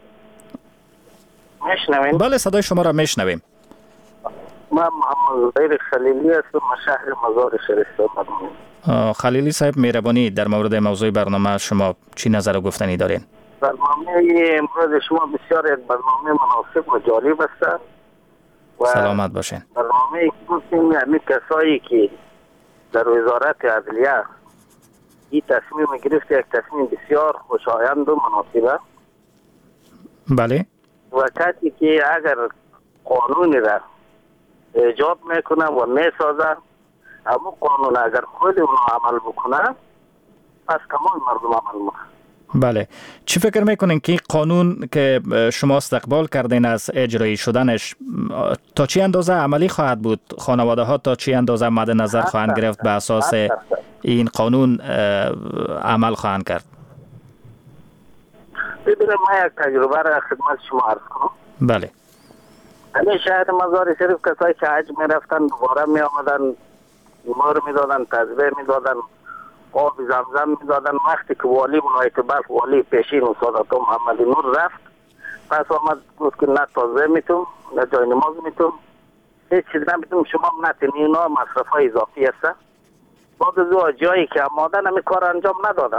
Speaker 14: میشنوین؟
Speaker 9: بله، صدای شما را میشنویم.
Speaker 14: من محمد زهیر خلیلی هستم، شهر مزار شریف.
Speaker 9: خلیلی صاحب، مهربانی در مورد موضوع برنامه شما چی نظر و گفتنی دارین؟
Speaker 14: برنامه امروز شما بسیار یک برنامه مناسب و جالب است.
Speaker 9: سلامت باشین.
Speaker 14: برنامه که گفتیم یعنی کسایی که در وزارت عدلیه این تصمیم گرفت، یک تصمیم بسیار خوشایند و مناسبه.
Speaker 9: بله.
Speaker 14: وقتی که اگر قانونی را ایجاب میکنه و میسازه، همون قانون اگر خود اونو عمل بکنه پس کمال مردم عمل میکنه.
Speaker 9: بله، چی فکر میکنین که قانون که شما استقبال کردین از اجرایی شدنش تا چی اندازه عملی خواهد بود؟ خانواده ها تا چی اندازه مد نظر خواهند گرفت به اساس این قانون عمل خواهند کرد؟
Speaker 14: ببینم ما یک تجربه را خدمت شما عرض کنم.
Speaker 9: بله.
Speaker 14: همین شهر مزار شریف کسایی که حج می رفتن دوباره می آمدن، ایمار می دادن، تذبیح می دادن، آب زمزم می دادن. وقتی که والی ولایت بلخ، والی پیشین استاد محمد نور رفت، پس آمد گفت که نه تازه میتون، نه جای نماز میتون، هیچ چیز نمیتون، شما نتین، اینا مصرف های اضافی هست. بعد از او جایی که آمادن همی کار انجام ندادن.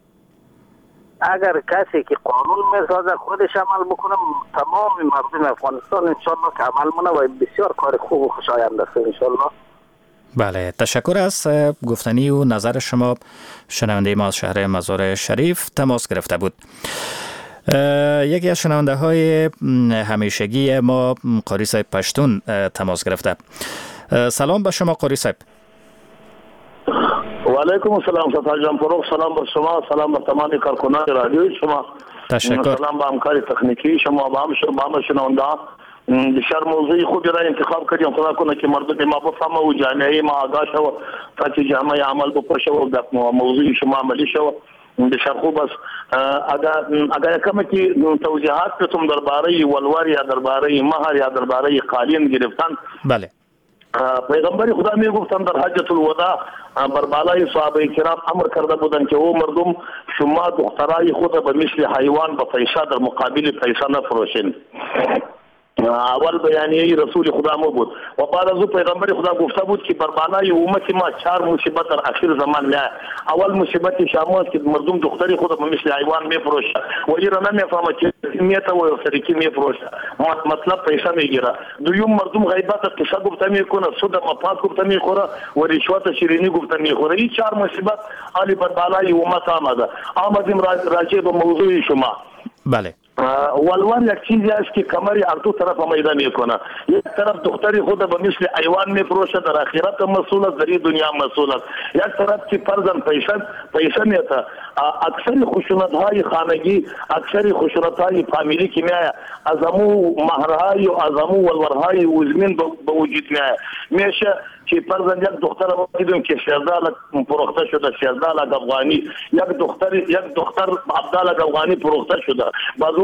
Speaker 14: اگر کسی که قانون میسازه خودش عمل بکنه، تمام مردم افغانستان انشالله که عمل مونه و بسیار کار خوب و خوشایند است انشالله.
Speaker 9: بله، تشکر از گفتنی و نظر شما. شنونده ما از شهر مزار شریف تماس گرفته بود. یکی از شنونده های همیشگی ما قاری صاحب پشتون تماس گرفته. سلام به شما قاری صاحب.
Speaker 12: و علیکم السلام سفر جان فروخ. سلام به شما، سلام به تمام کارکنان رادیوی شما.
Speaker 9: تشکر.
Speaker 12: سلام به همکار تکنیکی شما، به هم شنونده. بسیار موضوع خوبی را انتخاب کردیم. خدا کنه که مردم ما بفهمه و جامعه ما آگاه شود تا که جامعه عمل بکنه و در موضوع شما عملی شود. بسیار خوب است. اگر کمی که توضیحات بتون درباره ولور یا درباره مهر یا درباره قالین گرفتن.
Speaker 9: بله.
Speaker 12: پیغمبر خدا می گفتن در حجت الوداع بر بالای صحابه کرام امر کرده بودند که او مردم شما دخترای خود به مثل حیوان به پیسه در مقابل پیسه نفروشین. اول بیانیه رسول خدا مو بود و بعد از او پیغمبر خدا گفته بود که بر بالای امت ما 4 مصیبت در اخر زمان میاد. اول مصیبت شما است که مردم دختری خود به مثل حیوان میفروشه و این را نمیفهمه که میته و سرکی میفروشه، مطلب پیسه میگیره. دوم مردم غیبت قصه گفته میکنه، سود مفاد گفته میخوره و رشوت شیرینی گفته میخوره. این 4 مصیبت علی بر بالای امت آمدیم راجع به موضوع شما.
Speaker 9: بله.
Speaker 12: ولور یک چیزی است که کمری از دو طرف میده میکنه. یک طرف دختری خود به مثل حیوان میفروشه، در آخرت مسئول است، در دنیا مسئول است. یک طرف که فرضاً پیسه میته. اکثر خشونت های خانگی، اکثر خشونت های فامیلی که میاد از امو مهرهای و از امو ولورهای وزمین به وجود میشه که فرضاً یک دختر دیدم که 16 لک فروخته شده، 16 لک افغانی. یک دختر 17 لک افغانی فروخته شده. بعد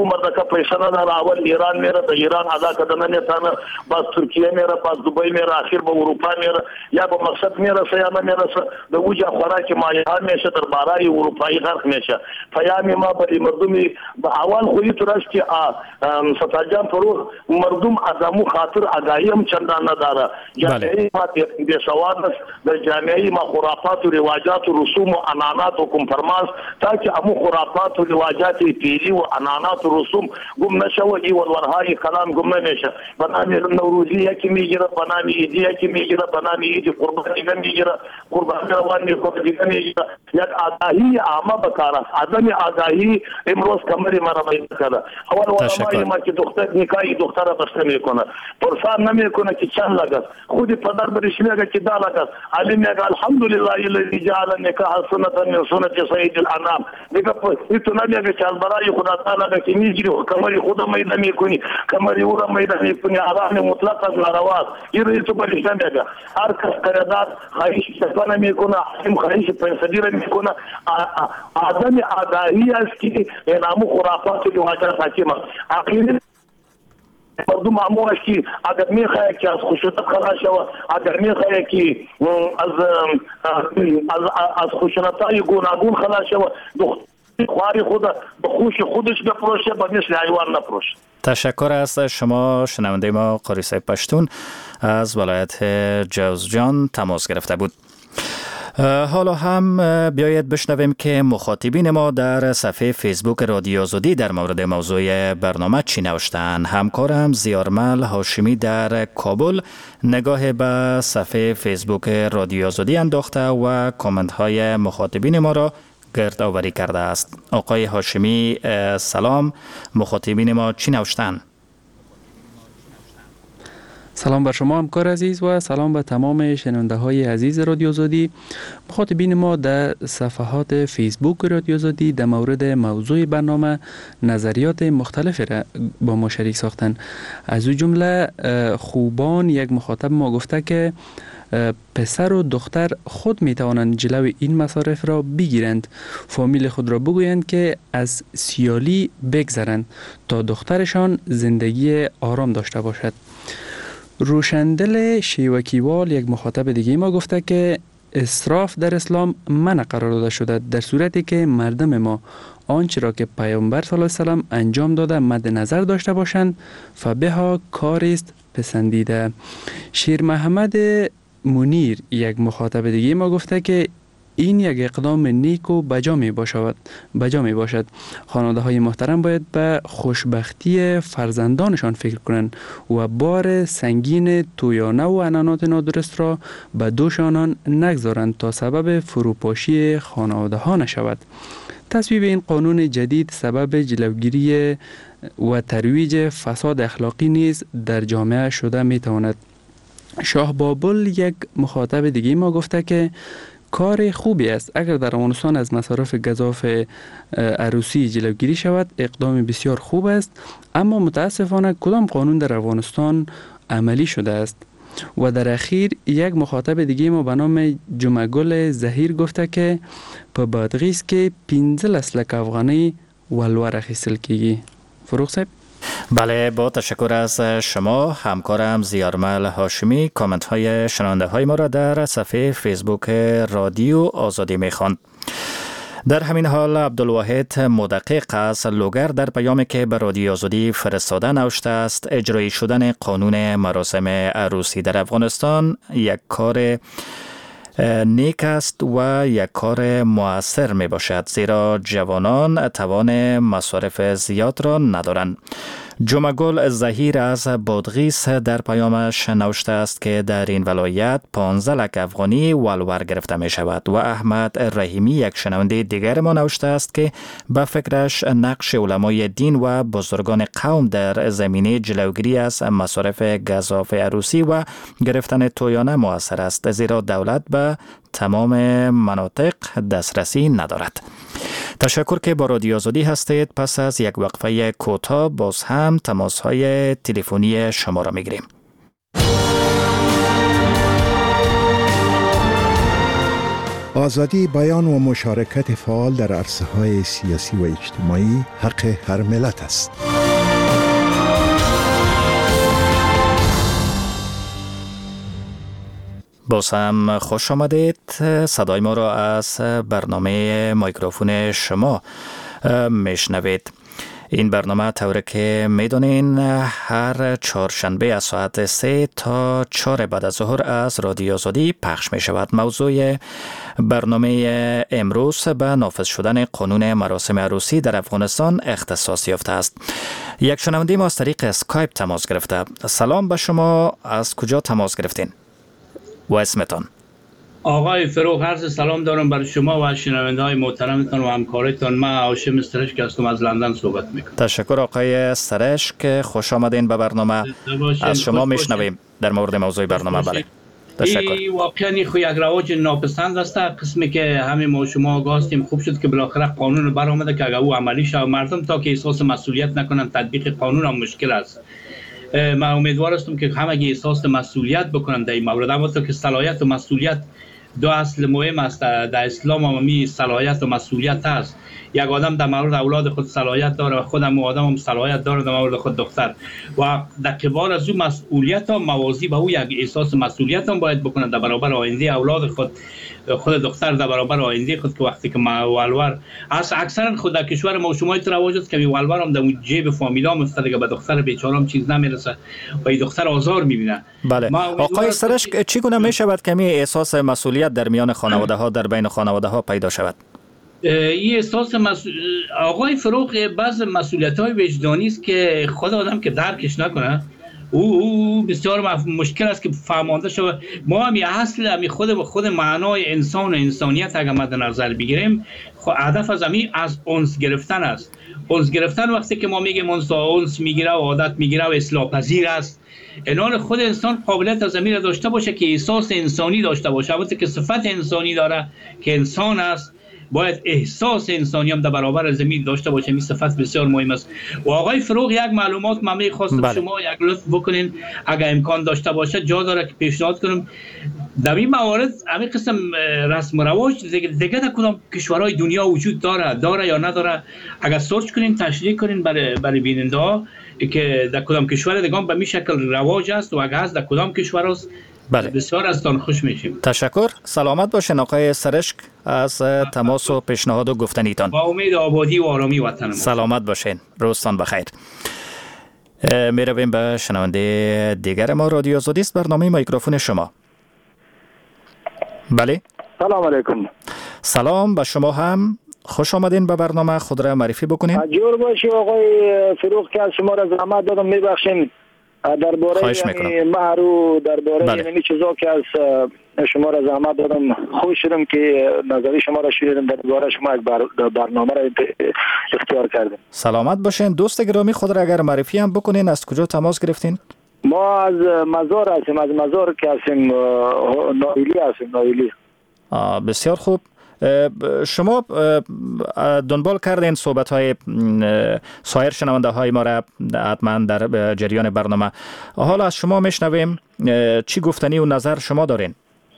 Speaker 14: عمر دکه پیسه نداره، اول ایران میره، در ایران ادا کردن نمیتونه، باز ترکیه میره، باز دبی میره، آخر به اروپا میره، یا به مقصد میرسه یا نمیرسه، در اوجا خوراک مایعات میشه، در بارای اروپایی غرق میشه. پیام ما به مردمی به اول خویی تو است که ستاجان فروغ مردم ازمو خاطر آگاهی هم چندان نداره. جامعه ما بیسواد است، در جامعه ما خرافات و رواجات و رسوم و عنعنات و کنفرمانس تاکه امو خرافات و رواجات پیری و عنعنات و رسوم گم نشه و این ولورهای کلام گم نمیشه. به نام نوروزی یکی میگیره، به نام عیدی یکی میگیره، به نام عید قربانی دیگه میگیره، قربانی روان میکنه دیگه میگیره. یک آگاهی عامه بکار است. عدم آگاهی امروز کمری مرا باید کرده. اول علمای ما که دختر نکاحی دختر بسته میکنه، پرسان نمیکنه که چند لگست، خودی پدر برش میگه که دا لگست، علی میگه الحمدلله الذی جعل النکاح سنتا من سنت سید الانام. دیگه تو نمیگه که برای خدا تعالی که میگیری کمری خدا میده میکنی، کمری او میده میکنی، حرام مطلق از نارواست. این تو برش نمیگه. هر کس قرارداد خواهش سفانه میکنه، حکم خواهش پنسدیر میکنه. آدم آگاهی است که نامو خرافات و رواجات حاکمه. عقیده مردم امو است که اگر میخواه که از خشونت خلاص شود، اگر میخواه که از خشونت‌های گوناگون خلاص شود، خواری خود به خوش خودش بفروشه، به مثل حیوان نفروشه.
Speaker 9: تشکر از شما. شنونده ما قاری صاحب پشتون از ولایت جوزجان تماس گرفته بود. حالا هم بیاید بشنویم که مخاطبین ما در صفحه فیسبوک رادیو آزادی در مورد موضوع برنامه چی نوشتن. همکارم زیارمل هاشمی در کابل نگاه به صفحه فیسبوک رادیو آزادی انداخته و کامنت های مخاطبین ما را گرد آوری کرده است. آقای هاشمی سلام، مخاطبین ما چی نوشتن؟
Speaker 15: سلام بر شما همکار عزیز و سلام به تمام شنونده های عزیز رادیو آزادی. مخاطبین ما در صفحات فیسبوک رادیو آزادی در مورد موضوع برنامه نظریات مختلفی را با ما شریک ساختن. از او جمله خوبان یک مخاطب ما گفته که پسر و دختر خود می توانند جلوی این مصارف را بگیرند، فامیل خود را بگویند که از سیالی بگذرند تا دخترشان زندگی آرام داشته باشد. روشندل شیوکیوال یک مخاطب دیگه ما گفته که اسراف در اسلام منع قرار داده شده، در صورتی که مردم ما آنچه را که پیامبر صلی الله علیه و آله انجام داده مد نظر داشته باشند فبها کاریست پسندیده. شیر محمد منیر یک مخاطب دیگه ما گفته که این یک اقدام نیک و بجا می باشد. خانواده های محترم باید به خوشبختی فرزندانشان فکر کنند و بار سنگین تویانه و عنعنات نادرست را به دوش آنان نگذارند تا سبب فروپاشی خانواده ها نشود. تصویب این قانون جدید سبب جلوگیری و ترویج فساد اخلاقی نیز در جامعه شده می تواند. شاه بابل یک مخاطب دیگه ما گفته که کار خوبی است اگر در افغانستان از مصارف گزاف عروسی جلوگیری شود. اقدام بسیار خوب است، اما متاسفانه کدام قانون در افغانستان عملی شده است. و در اخیر یک مخاطب دیگه ما به نام جمعگل زهیر گفته که په بادغیس کې 15 لسلک افغانی ولور اخیستل کیږي. فروغ صاحب.
Speaker 9: بله، با تشکر از شما. همکارم زیارمل هاشمی کامنت های شنونده های ما را در صفحه فیسبوک رادیو آزادی میخواند. در همین حال عبدالواحد مدقق از لوگر در پیامی که به رادیو آزادی فرستاده نوشته است اجرایی شدن قانون مراسم عروسی در افغانستان یک کار نیک است و یک کار مؤثر می باشد، زیرا جوانان توان مصارف زیاد را ندارند. جمعگل زهیر از بادغیس در پیامش نوشته است که در این ولایت 15 لک افغانی ولور گرفته می شود و احمد رحیمی یک شنونده دیگر ما نوشته است که به فکرش نقش علمای دین و بزرگان قوم در زمینه جلوگیری از مصارف گزاف عروسی و گرفتن تویانه مؤثر است، زیرا دولت به تمام مناطق دسترسی ندارد. تشکر که با رادیو آزادی هستید. پس از یک وقفه کوتاه باز هم تماس‌های تلفنی شما را می‌گیریم.
Speaker 16: آزادی بیان و مشارکت فعال در عرصه‌های سیاسی و اجتماعی حق هر ملت است.
Speaker 9: باز هم خوش آمدید. صدای ما را از برنامه میکروفون شما میشنوید. این برنامه طوری که میدونین هر چهارشنبه از ساعت 3 تا 4 بعد از ظهر از رادیو آزادی پخش می شود. موضوع برنامه امروز به نافذ شدن قانون مراسم عروسی در افغانستان اختصاص یافته است. یک شنونده ما از طریق اسکایپ تماس گرفته. سلام به شما، از کجا تماس گرفتین و اسمتان؟
Speaker 17: آقای فروغ، عرض سلام دارم برای شما و شنونده های محترمتان و همکارتان. من هاشم سرشک هستم، از لندن صحبت میکنم.
Speaker 9: تشکر آقای سرشک، خوش آمدین به برنامه. از شما میشنویم در مورد موضوع برنامه. بله، تشکر.
Speaker 17: این واقعا یک رواج ناپسند است. قسمی که همه ما شما آگاه هستیم. خوب شد که بالاخره قانون برآمده که اگر او عملی شود، مردم تا که احساس مسئولیت نکنن تطبیق قانون هم مشکل است. من امیدوار هستم که همگی احساس مسئولیت بکنن در این مورد. اما تا که صلاحیت و مسئولیت دو اصل مهم است در اسلام، هم صلاحیت و مسئولیت است. یک آدم در مورد اولاد خود صلاحیت داره و خودم آدم هم صلاحیت داره در مورد خود دختر، و در قبال از او مسئولیت هم موازی به او یک احساس مسئولیت هم باید بکنن در برابر آینده اولاد خود دختر، در برابر آینده خود. که وقتی که والور اکثرا خود در کشور ما شما ترواج است که والور هم در جیب فامیلا مفتاده که به دختر بیچاره هم چیز نمیرسه و این دختر آزار میبینه.
Speaker 9: بله آقای سرشک، چگونه میشود که می احساس مسئولیت در میان خانواده ها، در بین خانواده ها پیدا شود؟
Speaker 17: این احساس آقای فروغ بعض مسئولیت های وجدانی است که خود آدم که درکش نکنه او بسیار مشکل است که فهمانده شود. ما هم اصل خود معنای انسان و انسانیت اگر مد نظر بگیریم، هدف از از انس گرفتن است. انس گرفتن وقتی که ما میگیم انس میگیره و عادت میگیره و اصلاح پذیر است، اینان خود انسان قابلیت از امیر داشته باشه که احساس انسانی داشته باشه. البته که صفت انسانی داره که انسان است، باید احساس انسانی هم در برابر زمین داشته باشه. این صفت بسیار مهم است. و آقای فروغ، یک معلومات من می‌خواستم شما یک لطف بکنین اگر امکان داشته باشه، جا داره که پیشنهاد کنم. در این موارد همین قسم رسم و رواج دیگه در کدام کشورهای دنیا وجود داره یا نداره، اگر سرچ کنین تشریح کنین برای بیننده ها که در کدام کشور دیگه به این شکل رواج است و اگر هست در کدام کشور است.
Speaker 9: بله،
Speaker 17: بسیار از تان خوش میشیم.
Speaker 9: تشکر. سلامت باشین آقای سرشک از تماس و پیشنهاد و گفتنیتان.
Speaker 17: با امید آبادی و آرامی وطن ما.
Speaker 9: سلامت باشین. روزتان بخیر. می رویم به شنونده دیگر ما. رادیو آزادی است، برنامه میکروفون شما. بله.
Speaker 12: سلام علیکم.
Speaker 9: سلام به شما هم. خوش آمدین به برنامه. خود را معرفی بکنین.
Speaker 12: جور باشی آقای فروغ که از شما را زحمت دادم، میبخشین درباره مهر و درباره این چیزا که از شما را زحمت دادم. خوش شدم که نظری شما را شنیدم، درباره شما یک برنامه را اختیار کردیم.
Speaker 9: سلامت باشین. دوست گرامی، خود را اگر معرفی هم بکنین، از کجا تماس گرفتین؟
Speaker 12: ما از مزار هستیم، از مزار که هستیم، نایلی هستیم، نایلی.
Speaker 9: بسیار خوب. شما دنبال کردین صحبت های سایر شنونده های ما را حتما در جریان برنامه. حالا از شما میشنویم چی گفتنی و نظر شما دارین؟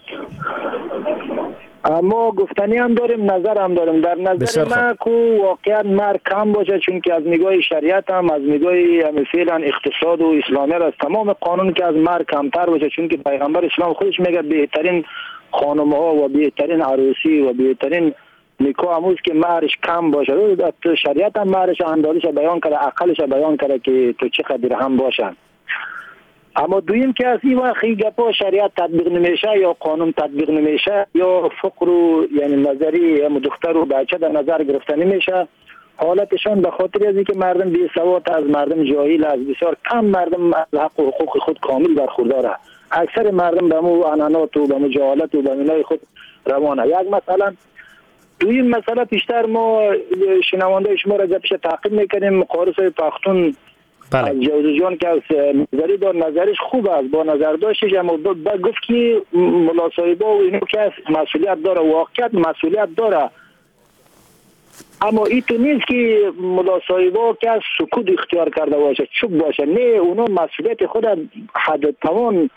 Speaker 12: ما گفتنی هم داریم، نظر هم داریم. در نظر من که واقعا مر کم باشه، چون که از نگاه شریعت هم، از نگاه فعلا اقتصاد و اسلامی از تمام قانون که از مر کمتر باشه، چون که پیغمبر اسلام خودش میگه بهترین خانم ها و بهترین عروسی و بهترین نکاح هموز که مهرش کم باشه. شریعت هم مهرش اندازش بیان کرده، عقلش بیان کرده که تو چقدر درهم باشن. اما دویم که از این وقت گپا شریعت تطبیق نمیشه یا قانون تطبیق نمیشه یا فقر و یعنی نظری هم دختر و بچه در نظر گرفته نمیشه. حالتشان به خاطر از اینکه مردم بی سواد از مردم جاهل از بسیار کم مردم از حق و حقوق خود کامل برخورداره. اکثر مردم به مو انانات و به مو جهالت و به منای خود روانه. یک مثلا دویم مسئله پیشتر ما شنوانده شما را گپش تعقیب میکنیم. قارس پختون از جوزی جان که از نظری دار، نظرش خوب است، با نظر داشتش، اما گفت که ملا صاحبا و اینو که مسئولیت داره، واقعیت مسئولیت داره، اما این تو نیست که ملا صاحبا که سکوت اختیار کرده باشه، چوب باشه. نه، اونا مسئولیت خود حد توان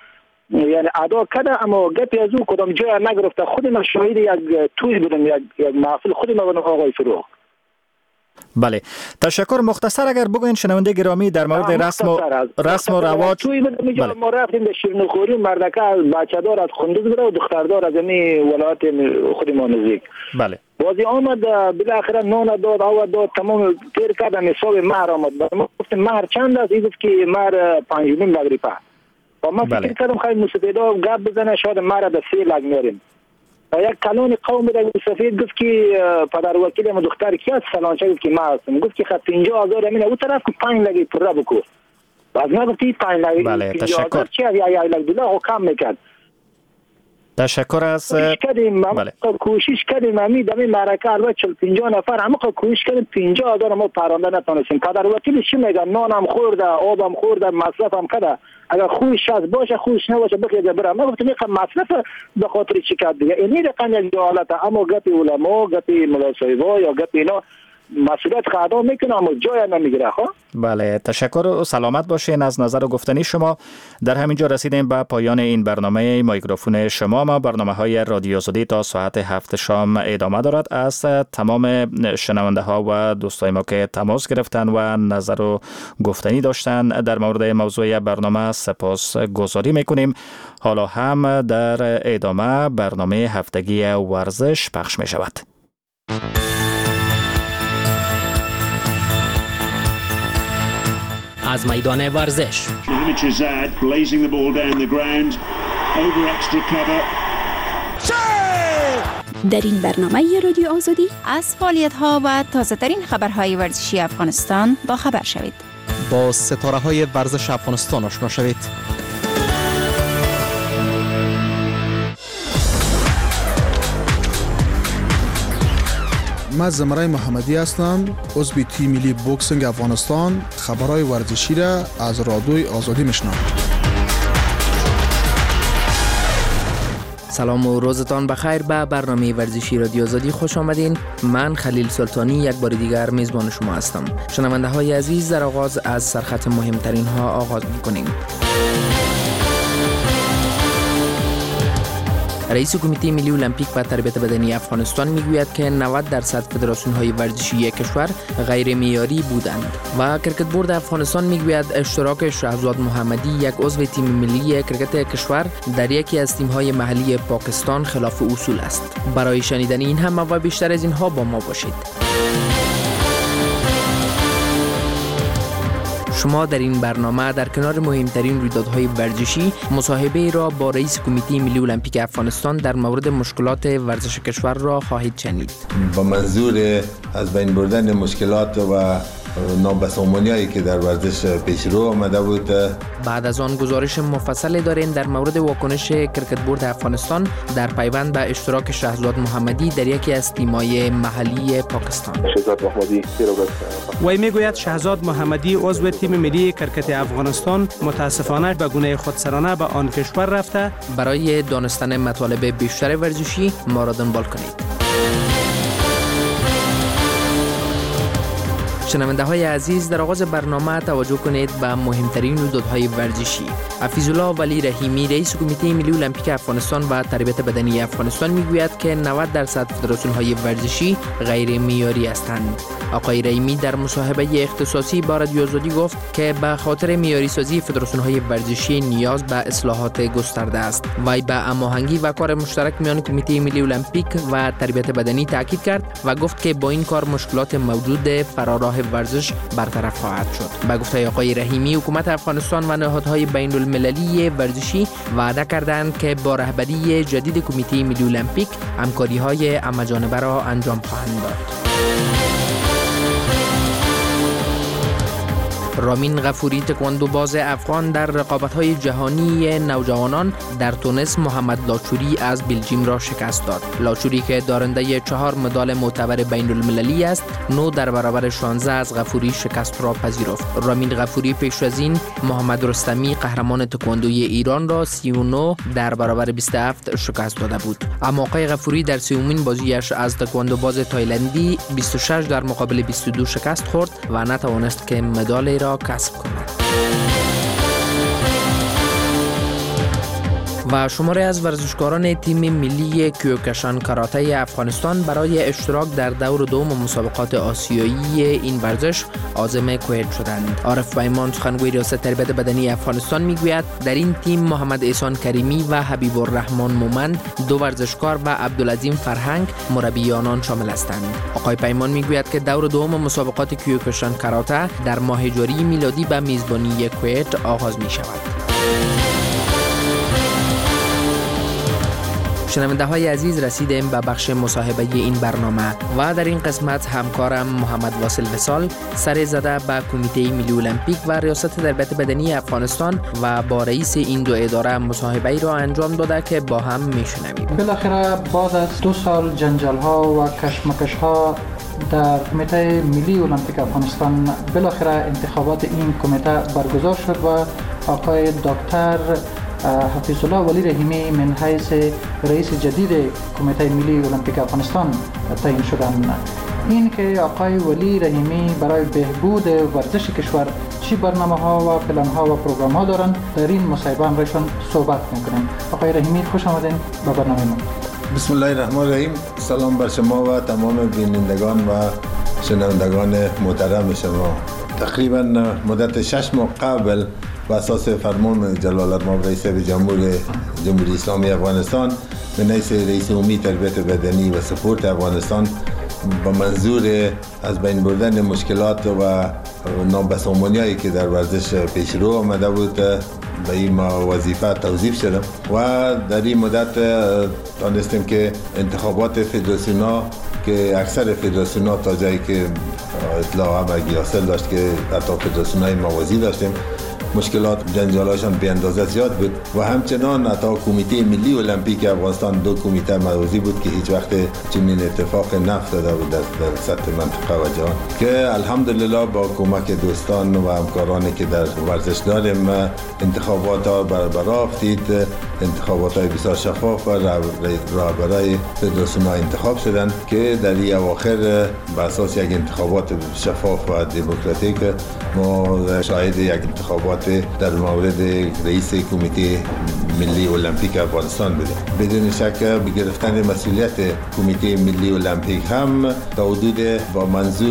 Speaker 5: یعنی ادا کرده، اما گپی از او کدام جای نگرفته. خود من شاهد یک توی بودم، یک محفل خود من بودم آقای فروغ.
Speaker 9: بله، تشکر. مختصر اگر بگوین شنونده گرامی در مورد رسم و رواج.
Speaker 5: توی بله. ما رفتیم به شیرینخوری، مردکه از بچه دار از خندوز بوده و دختردار از این ولایت خود ما نزدیک.
Speaker 9: بله.
Speaker 5: بازی آمد، بالاخره نان داد، آب داد، تمام تیر کردن، حساب مهر آمد. ما گفتیم مهر چند است؟ این گفت که مهر 5.5 مغربه. و ما فکر کردم خیلی موسیقیدار گپ بزنه، شاید مهر به 3 لک میاریم. و یک کلون قوم را سفید گفت که پدر وکیل ما دختر کی است فلان چه، گفت که ما هستم. گفت که خب 50,000 امین او طرف 5 لک پره بکو. باز ما گفت 5 لک.
Speaker 9: بله، تشکر.
Speaker 5: چه یا 1 لک دلار کم میکرد.
Speaker 9: تشکر از
Speaker 5: کوشش کردیم همین دمی معرکه البته 50 نفر همه کوشش کردیم 50,000 ما پرونده نتونستیم. پدر وکیل چی میگه؟ نانم خورده، آبم خورده، مصرفم کرده. اگر خوش از باشه خوش نباشه بخیر برام. ما گفتم میخوام مصرف به خاطر چی کرد دیگه. این رقم یک حالت، اما گپ علما، گپ ملا صاحبا یا گپ اینا مسئولیت ادا میکنه اما جای نمیگیره. خب
Speaker 9: بله، تشکر و سلامت باشین از نظر و گفتنی شما. در همینجا رسیدیم به پایان این برنامه مایکروفون شما. ما برنامه‌های رادیو آزادی تا ساعت 7 شام ادامه دارد. از تمام شنونده ها و دوستای ما که تماس گرفتن و نظر و گفتنی داشتن در مورد موضوع برنامه سپاس گزاری میکنیم. حالا هم در ادامه برنامه هفتگی ورزش پخش می شود.
Speaker 3: از میدان ورزش
Speaker 6: در این برنامه رادیو آزادی
Speaker 18: از فعالیت‌ها و تازه‌ترین خبرهای ورزشی افغانستان با خبر شوید.
Speaker 19: با ستاره‌های ورزش افغانستان آشنا شوید.
Speaker 20: من زمرای محمدی هستم، عضو تیم ملی بوکسینگ افغانستان. خبرهای ورزشی را از رادیوی آزادی میشنوم.
Speaker 21: سلام و روزتان بخیر. به برنامه ورزشی رادیو آزادی خوش آمدین. من خلیل سلطانی یک بار دیگر میزبان شما هستم. شنونده های عزیز، در آغاز از سرخط مهمترین ها آغاز میکنیم. رئیس کمیته ملی المپیک و تربیت بدنی افغانستان میگوید که 90% فدراسیون‌های ورزشی کشور غیر معیاری بودند و کرکت بورد افغانستان میگوید اشتراک شهزاد محمدی، یک عضو تیم ملی کرکت کشور، در یکی از تیم‌های محلی پاکستان خلاف اصول است. برای شنیدن این همه و بیشتر از اینها با ما باشید. شما در این برنامه در کنار مهمترین رویدادهای ورزشی مصاحبه را با رئیس کمیته ملی المپیک افغانستان در مورد مشکلات ورزش کشور را خواهید شنید.
Speaker 22: با منظور از بین بردن مشکلات و نابسامانی‌هایی که در ورزش پیشرو آمده بود.
Speaker 21: بعد از آن گزارش مفصل داریم در مورد واکنش کرکت بورد افغانستان در پیوند به اشتراک شهزاد محمدی در یکی از تیم‌های محلی پاکستان.
Speaker 23: شهزاد محمدی
Speaker 24: وی میگوید شهزاد محمدی عضو تیم ملی کرکت افغانستان متاسفانه به گونه خودسرانه به آن کشور رفته.
Speaker 21: برای دانستن مطالب بیشتر ورزشی ما را دنبال کنید. شنونده های عزیز، در آغاز برنامه توجه کنید به مهمترین رویدادهای ورزشی. حفیظالله ولی رحیمی، رئیس کمیته ملی المپیک افغانستان و تربیت بدنی افغانستان میگوید که 90% فدراسیون‌های ورزشی غیر معیاری هستند. آقای رحیمی در مصاحبه اختصاصی با رادیو آزادی گفت که به خاطر معیاری سازی فدراسیون‌های ورزشی نیاز به اصلاحات گسترده است. وی به هماهنگی و کار مشترک میان کمیته ملی المپیک و تربیت بدنی تاکید کرد و گفت که با این کار مشکلات موجود فراراه ورزش برطرف خواهد شد. به گفته آقای رحیمی، حکومت افغانستان و نهادهای بین المللی ورزشی وعده کردند که با رهبری جدید کمیته ملی المپیک همکاری‌های همه‌جانبه را انجام خواهند داد. رامین غفوری، تکواندو باز افغان، در رقابت‌های جهانی نوجوانان در تونس محمد لاچوری از بلژیم را شکست داد. لاچوری که دارنده 4 مدال معتبر بین المللی است، 9 در برابر 16 از غفوری شکست را پذیرفت. رامین غفوری پیش از این محمد رستمی، قهرمان تکواندوی ایران را 39 در برابر 27 شکست داده بود. اما آقای غفوری در سومین بازیش از تکواندو باز تایلندی 26 در مقابل 22 شکست خورد و نتوانست که مدال را کسب کند. و شماری از ورزشکاران تیم ملی کیوکوشان کاراته افغانستان برای اشتراک در دور دوم مسابقات آسیایی این ورزش عازم کویت شدند. عارف پیمان سخنگوی ریاست تربیت بدنی افغانستان میگوید در این تیم محمد احسان کریمی و حبیب الرحمن مومند دو ورزشکار و عبدالعظیم فرهنگ مربی آنان شامل هستند. آقای پیمان میگوید که دور دوم مسابقات کیوکوشان کاراته در ماه جاری میلادی به میزبانی کویت آغاز می شود. شنونده های عزیز، رسیدیم به بخش مصاحبه این برنامه و در این قسمت همکارم محمد واصل وصال سر زده به کمیته ملی المپیک و ریاست تربیت بدنی افغانستان و با رئیس این دو اداره مصاحبه ای را انجام داده که با هم میشنویم.
Speaker 1: بالاخره بعد از 2 سال جنجال ها و کشمکش ها در کمیته ملی المپیک افغانستان بالاخره انتخابات این کمیته برگزار شد و آقای دکتر حفیظ الله ولی رحیمی من حیث رئیس جدید کمیته ملی المپیک افغانستان تعیین شدند. این که آقای ولی رحیمی برای بهبود ورزش کشور چی برنامه‌ها و پلن‌ها و پروگرام‌ها دارند در این مصاحبه همراهشان صحبت می‌کنیم. آقای رحیمی خوش آمدین به برنامه ما.
Speaker 22: بسم الله الرحمن الرحیم. سلام بر شما و تمام بینندگان و شنوندگان محترم شما. تقریبا مدت 6 ماه قبل و اساس فرمان جلال الملک رئیس جمهوری اسلامی افغانستان به نحیث رئیس عمومی تربیت بدنی و سپورت افغانستان با منظور از بین بردن مشکلات و نابسامانی‌هایی که در ورزش پیش رو آمده بود به این وظیفه توظیف شدم و در این مدت دانستیم که انتخابات فدراسیون‌ها که اکثر فدراسیون‌ها تا جایی که اطلاع همگی حاصل داشت که حتی فدراسیون‌های موازی داشتیم مشکلات جنجالاشان به اندازه زیاد بود و همچنان حتی کمیته ملی المپیک افغانستان 2 کمیته موازی بود که هیچ وقت چنین اتفاق نیفتاده بود در سطح منطقه و جهان که الحمدلله با کمک دوستان و همکارانی که در ورزش داریم انتخابات ها برابر افتید. انتخابات های بسیار شفاف و رهبرای فدراسیون ها انتخاب شدند که در این اواخر به اساس یک انتخابات شفاف و دموکراتیک ما شاهد یک انتخابات در مورد رئیس کمیته ملی المپیک افغانستان بودیم. بدون شک به گرفتن مسئولیت کمیته ملی المپیک هم تا حدود با منظور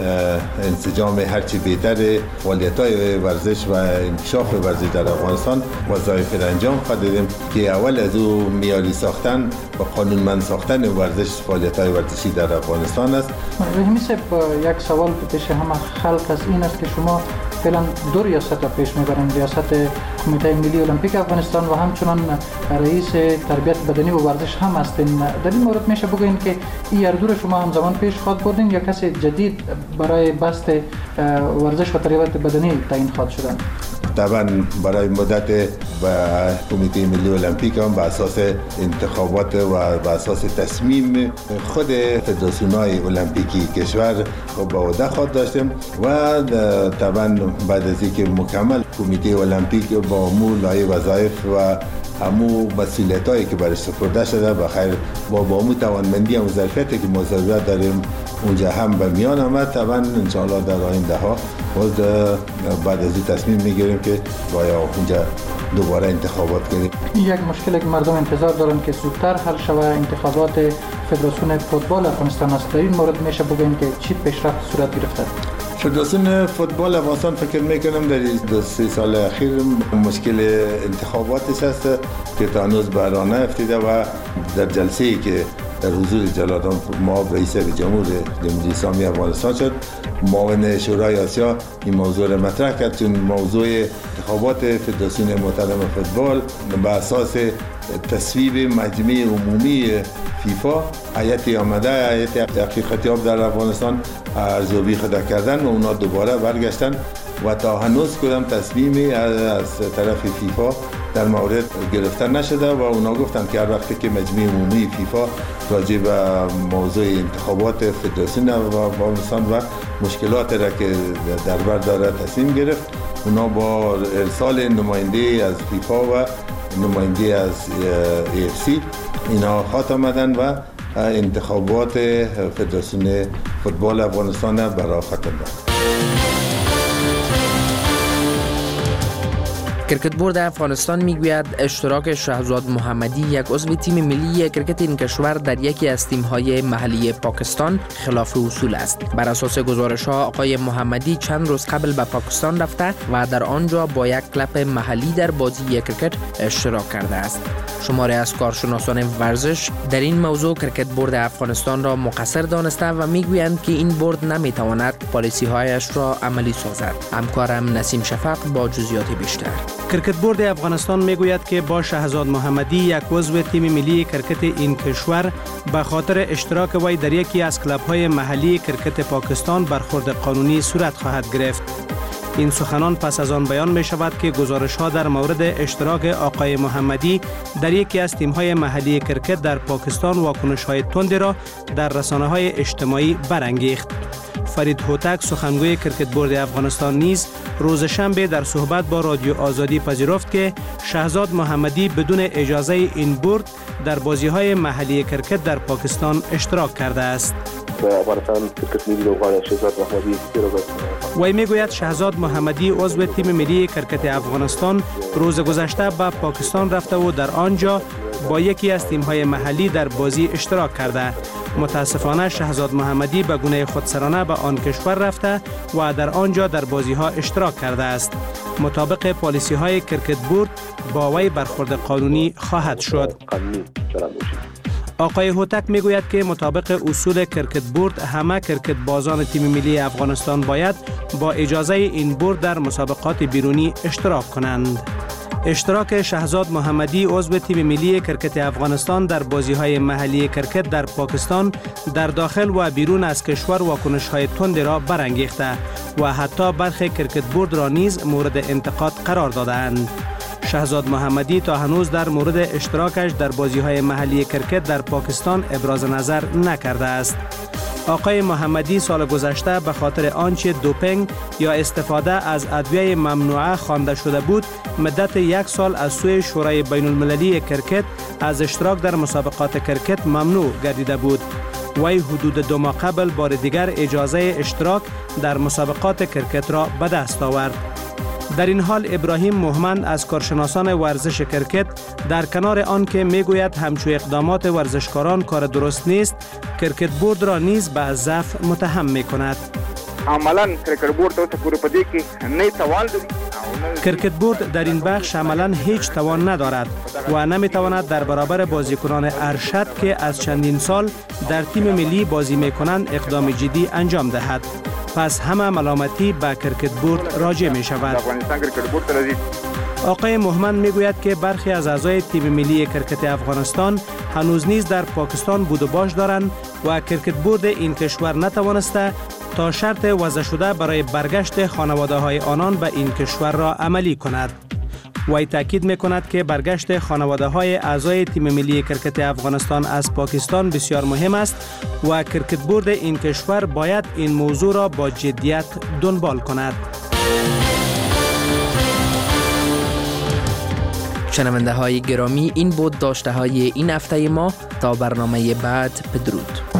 Speaker 22: انسجام هرچی بهتر فعالیت‌های ورزش و انکشاف ورزش در افغانستان وظایف را انجام دادیم که اول از او معیاری ساختن و قانونمند ساختن ورزش فعالیت‌های ورزشی در افغانستان است.
Speaker 1: رحیمی صاحب، یک سوال پیش همه خلق از این است که شما فعلا 2 ریاست را پیش میبرین، ریاست کمیته ملی المپیک افغانستان و همچنان رئیس تربیت بدنی و ورزش هم هستین. در این مورد میشه بگوین که این هر دو را شما همزمان پیش خواهد بردین یا کسی جدید برای بست ورزش و تربیت بدنی تعیین خواهد شدن؟
Speaker 22: طبعا برای مدت و کمیته ملی المپیک هم به اساس انتخابات و به اساس تصمیم خود فدراسیون‌های المپیکی کشور با عهده خود داشتیم و طبعا بعد از اینکه مکمل کمیته المپیک با مو لایه وظایف و همو مسئولیتایی که برش سپرده شده بخیر با همو توانمندی و ظرفیتی که ما ضرورت داریم اونجا هم به میان آمد. طبعا انشاءالله در آینده ها بعد از این تصمیم میگیریم که باید اونجا دوباره انتخابات کنیم.
Speaker 1: یک مشکلی که مردم انتظار دارن که زودتر حل شود انتخابات فدراسیون فوتبال افغانستان است. در این مورد میشه بگیم که چی پیشرفت صورت گرفته؟
Speaker 22: فدراسیون فوتبال افغانستان فکر میکنم در 2-3 سال اخیر مشکل انتخاباتش است که تا هنوز برانه افتیده و در جلسه‌ای که در حضور جلال الملک رئیس جمهوری اسلامی افغانستان شد معاون شورای آسیا این موضوع را مطرح کرد چون موضوع انتخابات فدراسیون محترم فوتبال به اساس تصویب مجمع عمومی فیفا هیئت آمده هیئت حقیقتیاب در افغانستان ارزیابی خود کردن و اونا دوباره برگشتن و تا هنوز کدام تصمیمی از طرف فیفا در مورد گرفتن نشده و اونا گفتن که هر وقتی که مجمع عمومی فیفا راجع به موضوع انتخابات فدراسیون افغانستان و مشکلات را که در بر داره تصمیم گرفت اونا با ارسال نماینده از فیفا و نماینده از AFC اینا خط آمدن و انتخابات فدراسیون فوتبال افغانستان برای ختم داد.
Speaker 21: کرکت بورد افغانستان میگوید اشتراک شهزاد محمدی یک عضو تیم ملی کرکت این کشور در یکی از تیم‌های محلی پاکستان خلاف اصول است. بر اساس گزارش‌ها آقای محمدی چند روز قبل به پاکستان رفته و در آنجا با یک کلب محلی در بازی کرکت اشتراک کرده است. شماری از کارشناسان ورزش در این موضوع کرکت بورد افغانستان را مقصر دانسته و میگویند که این بورد نمیتواند پالیسی‌هایش را عملی سازد. همکارم نسیم شفق با جزئیات بیشتر.
Speaker 24: کرکت بورد افغانستان میگوید که با شهزاد محمدی یک عضو تیم ملی کرکت این کشور به خاطر اشتراک وی در یکی از کلب‌های محلی کرکت پاکستان برخورد قانونی صورت خواهد گرفت. این سخنان پس از آن بیان می شود که گزارش‌ها در مورد اشتراک آقای محمدی در یکی از تیم‌های محلی کرکت در پاکستان واکنش‌های تندی را در رسانه‌های اجتماعی برانگیخت. فرید هوتک سخنگوی کرکت بورد افغانستان نیز روز شنبه در صحبت با رادیو آزادی پذیرفت که شهزاد محمدی بدون اجازه این بورد در بازی‌های محلی کرکت در پاکستان اشتراک کرده است. وی میگوید شهزاد محمدی عضو تیم ملی کرکت افغانستان روز گذشته به پاکستان رفته و در آنجا با یکی از تیم‌های محلی در بازی اشتراک کرده. متاسفانه شهزاد محمدی به گونه خودسرانه به آن کشور رفته و در آنجا در بازی‌ها اشتراک کرده است. مطابق پالیسی‌های کرکت بورد با وی برخورد قانونی خواهد شد. آقای هوتک میگوید که مطابق اصول کرکت بورد همه کرکت بازان تیم ملی افغانستان باید با اجازه این بورد در مسابقات بیرونی اشتراک کنند. اشتراک شهزاد محمدی عضو تیم ملی کرکت افغانستان در بازی‌های محلی کرکت در پاکستان در داخل و بیرون از کشور واکنش‌های تند را برانگیخته و حتی برخی کرکت بورد را نیز مورد انتقاد قرار دادند. شهزاد محمدی تا هنوز در مورد اشتراکش در بازی‌های محلی کرکت در پاکستان ابراز نظر نکرده است. آقای محمدی سال گذشته به خاطر آنچه دوپینگ یا استفاده از ادویه ممنوعه خوانده شده بود، مدت 1 سال از سوی شورای بین المللی کرکت از اشتراک در مسابقات کرکت ممنوع گردیده بود. وی حدود 2 ماه قبل بار دیگر اجازه اشتراک در مسابقات کرکت را به دست آورد. در این حال ابراهیم موهمند از کارشناسان ورزش کرکت در کنار آن که میگوید همچو اقدامات ورزشکاران کار درست نیست، کرکت بورد را نیز به ضعف متهم میکند.
Speaker 2: عملاً کرکت بورد اوس پوره پدې کې نه توان لري.
Speaker 24: کرکت بورد در این بخش عملاً هیچ توان ندارد و نمیتواند در برابر بازیکنان ارشد که از چندین سال در تیم ملی بازی میکنند اقدام جدی انجام دهد. پس همه ملامتی به کرکت بورد راجع می شود. آقای موهمند می گوید که برخی از اعضای تیم ملی کرکت افغانستان هنوز نیز در پاکستان بود و باش دارند و کرکت بورد این کشور نتوانسته تا شرط وضع شده برای برگشت خانواده های آنان به این کشور را عملی کند. وی تاکید می کند که برگشت خانواده های اعضای تیم ملی کرکت افغانستان از پاکستان بسیار مهم است و کرکت بورد این کشور باید این موضوع را با جدیت دنبال کند.
Speaker 21: شنونده های گرامی، این بود داشته های این هفته ما. تا برنامه بعد، بدرود.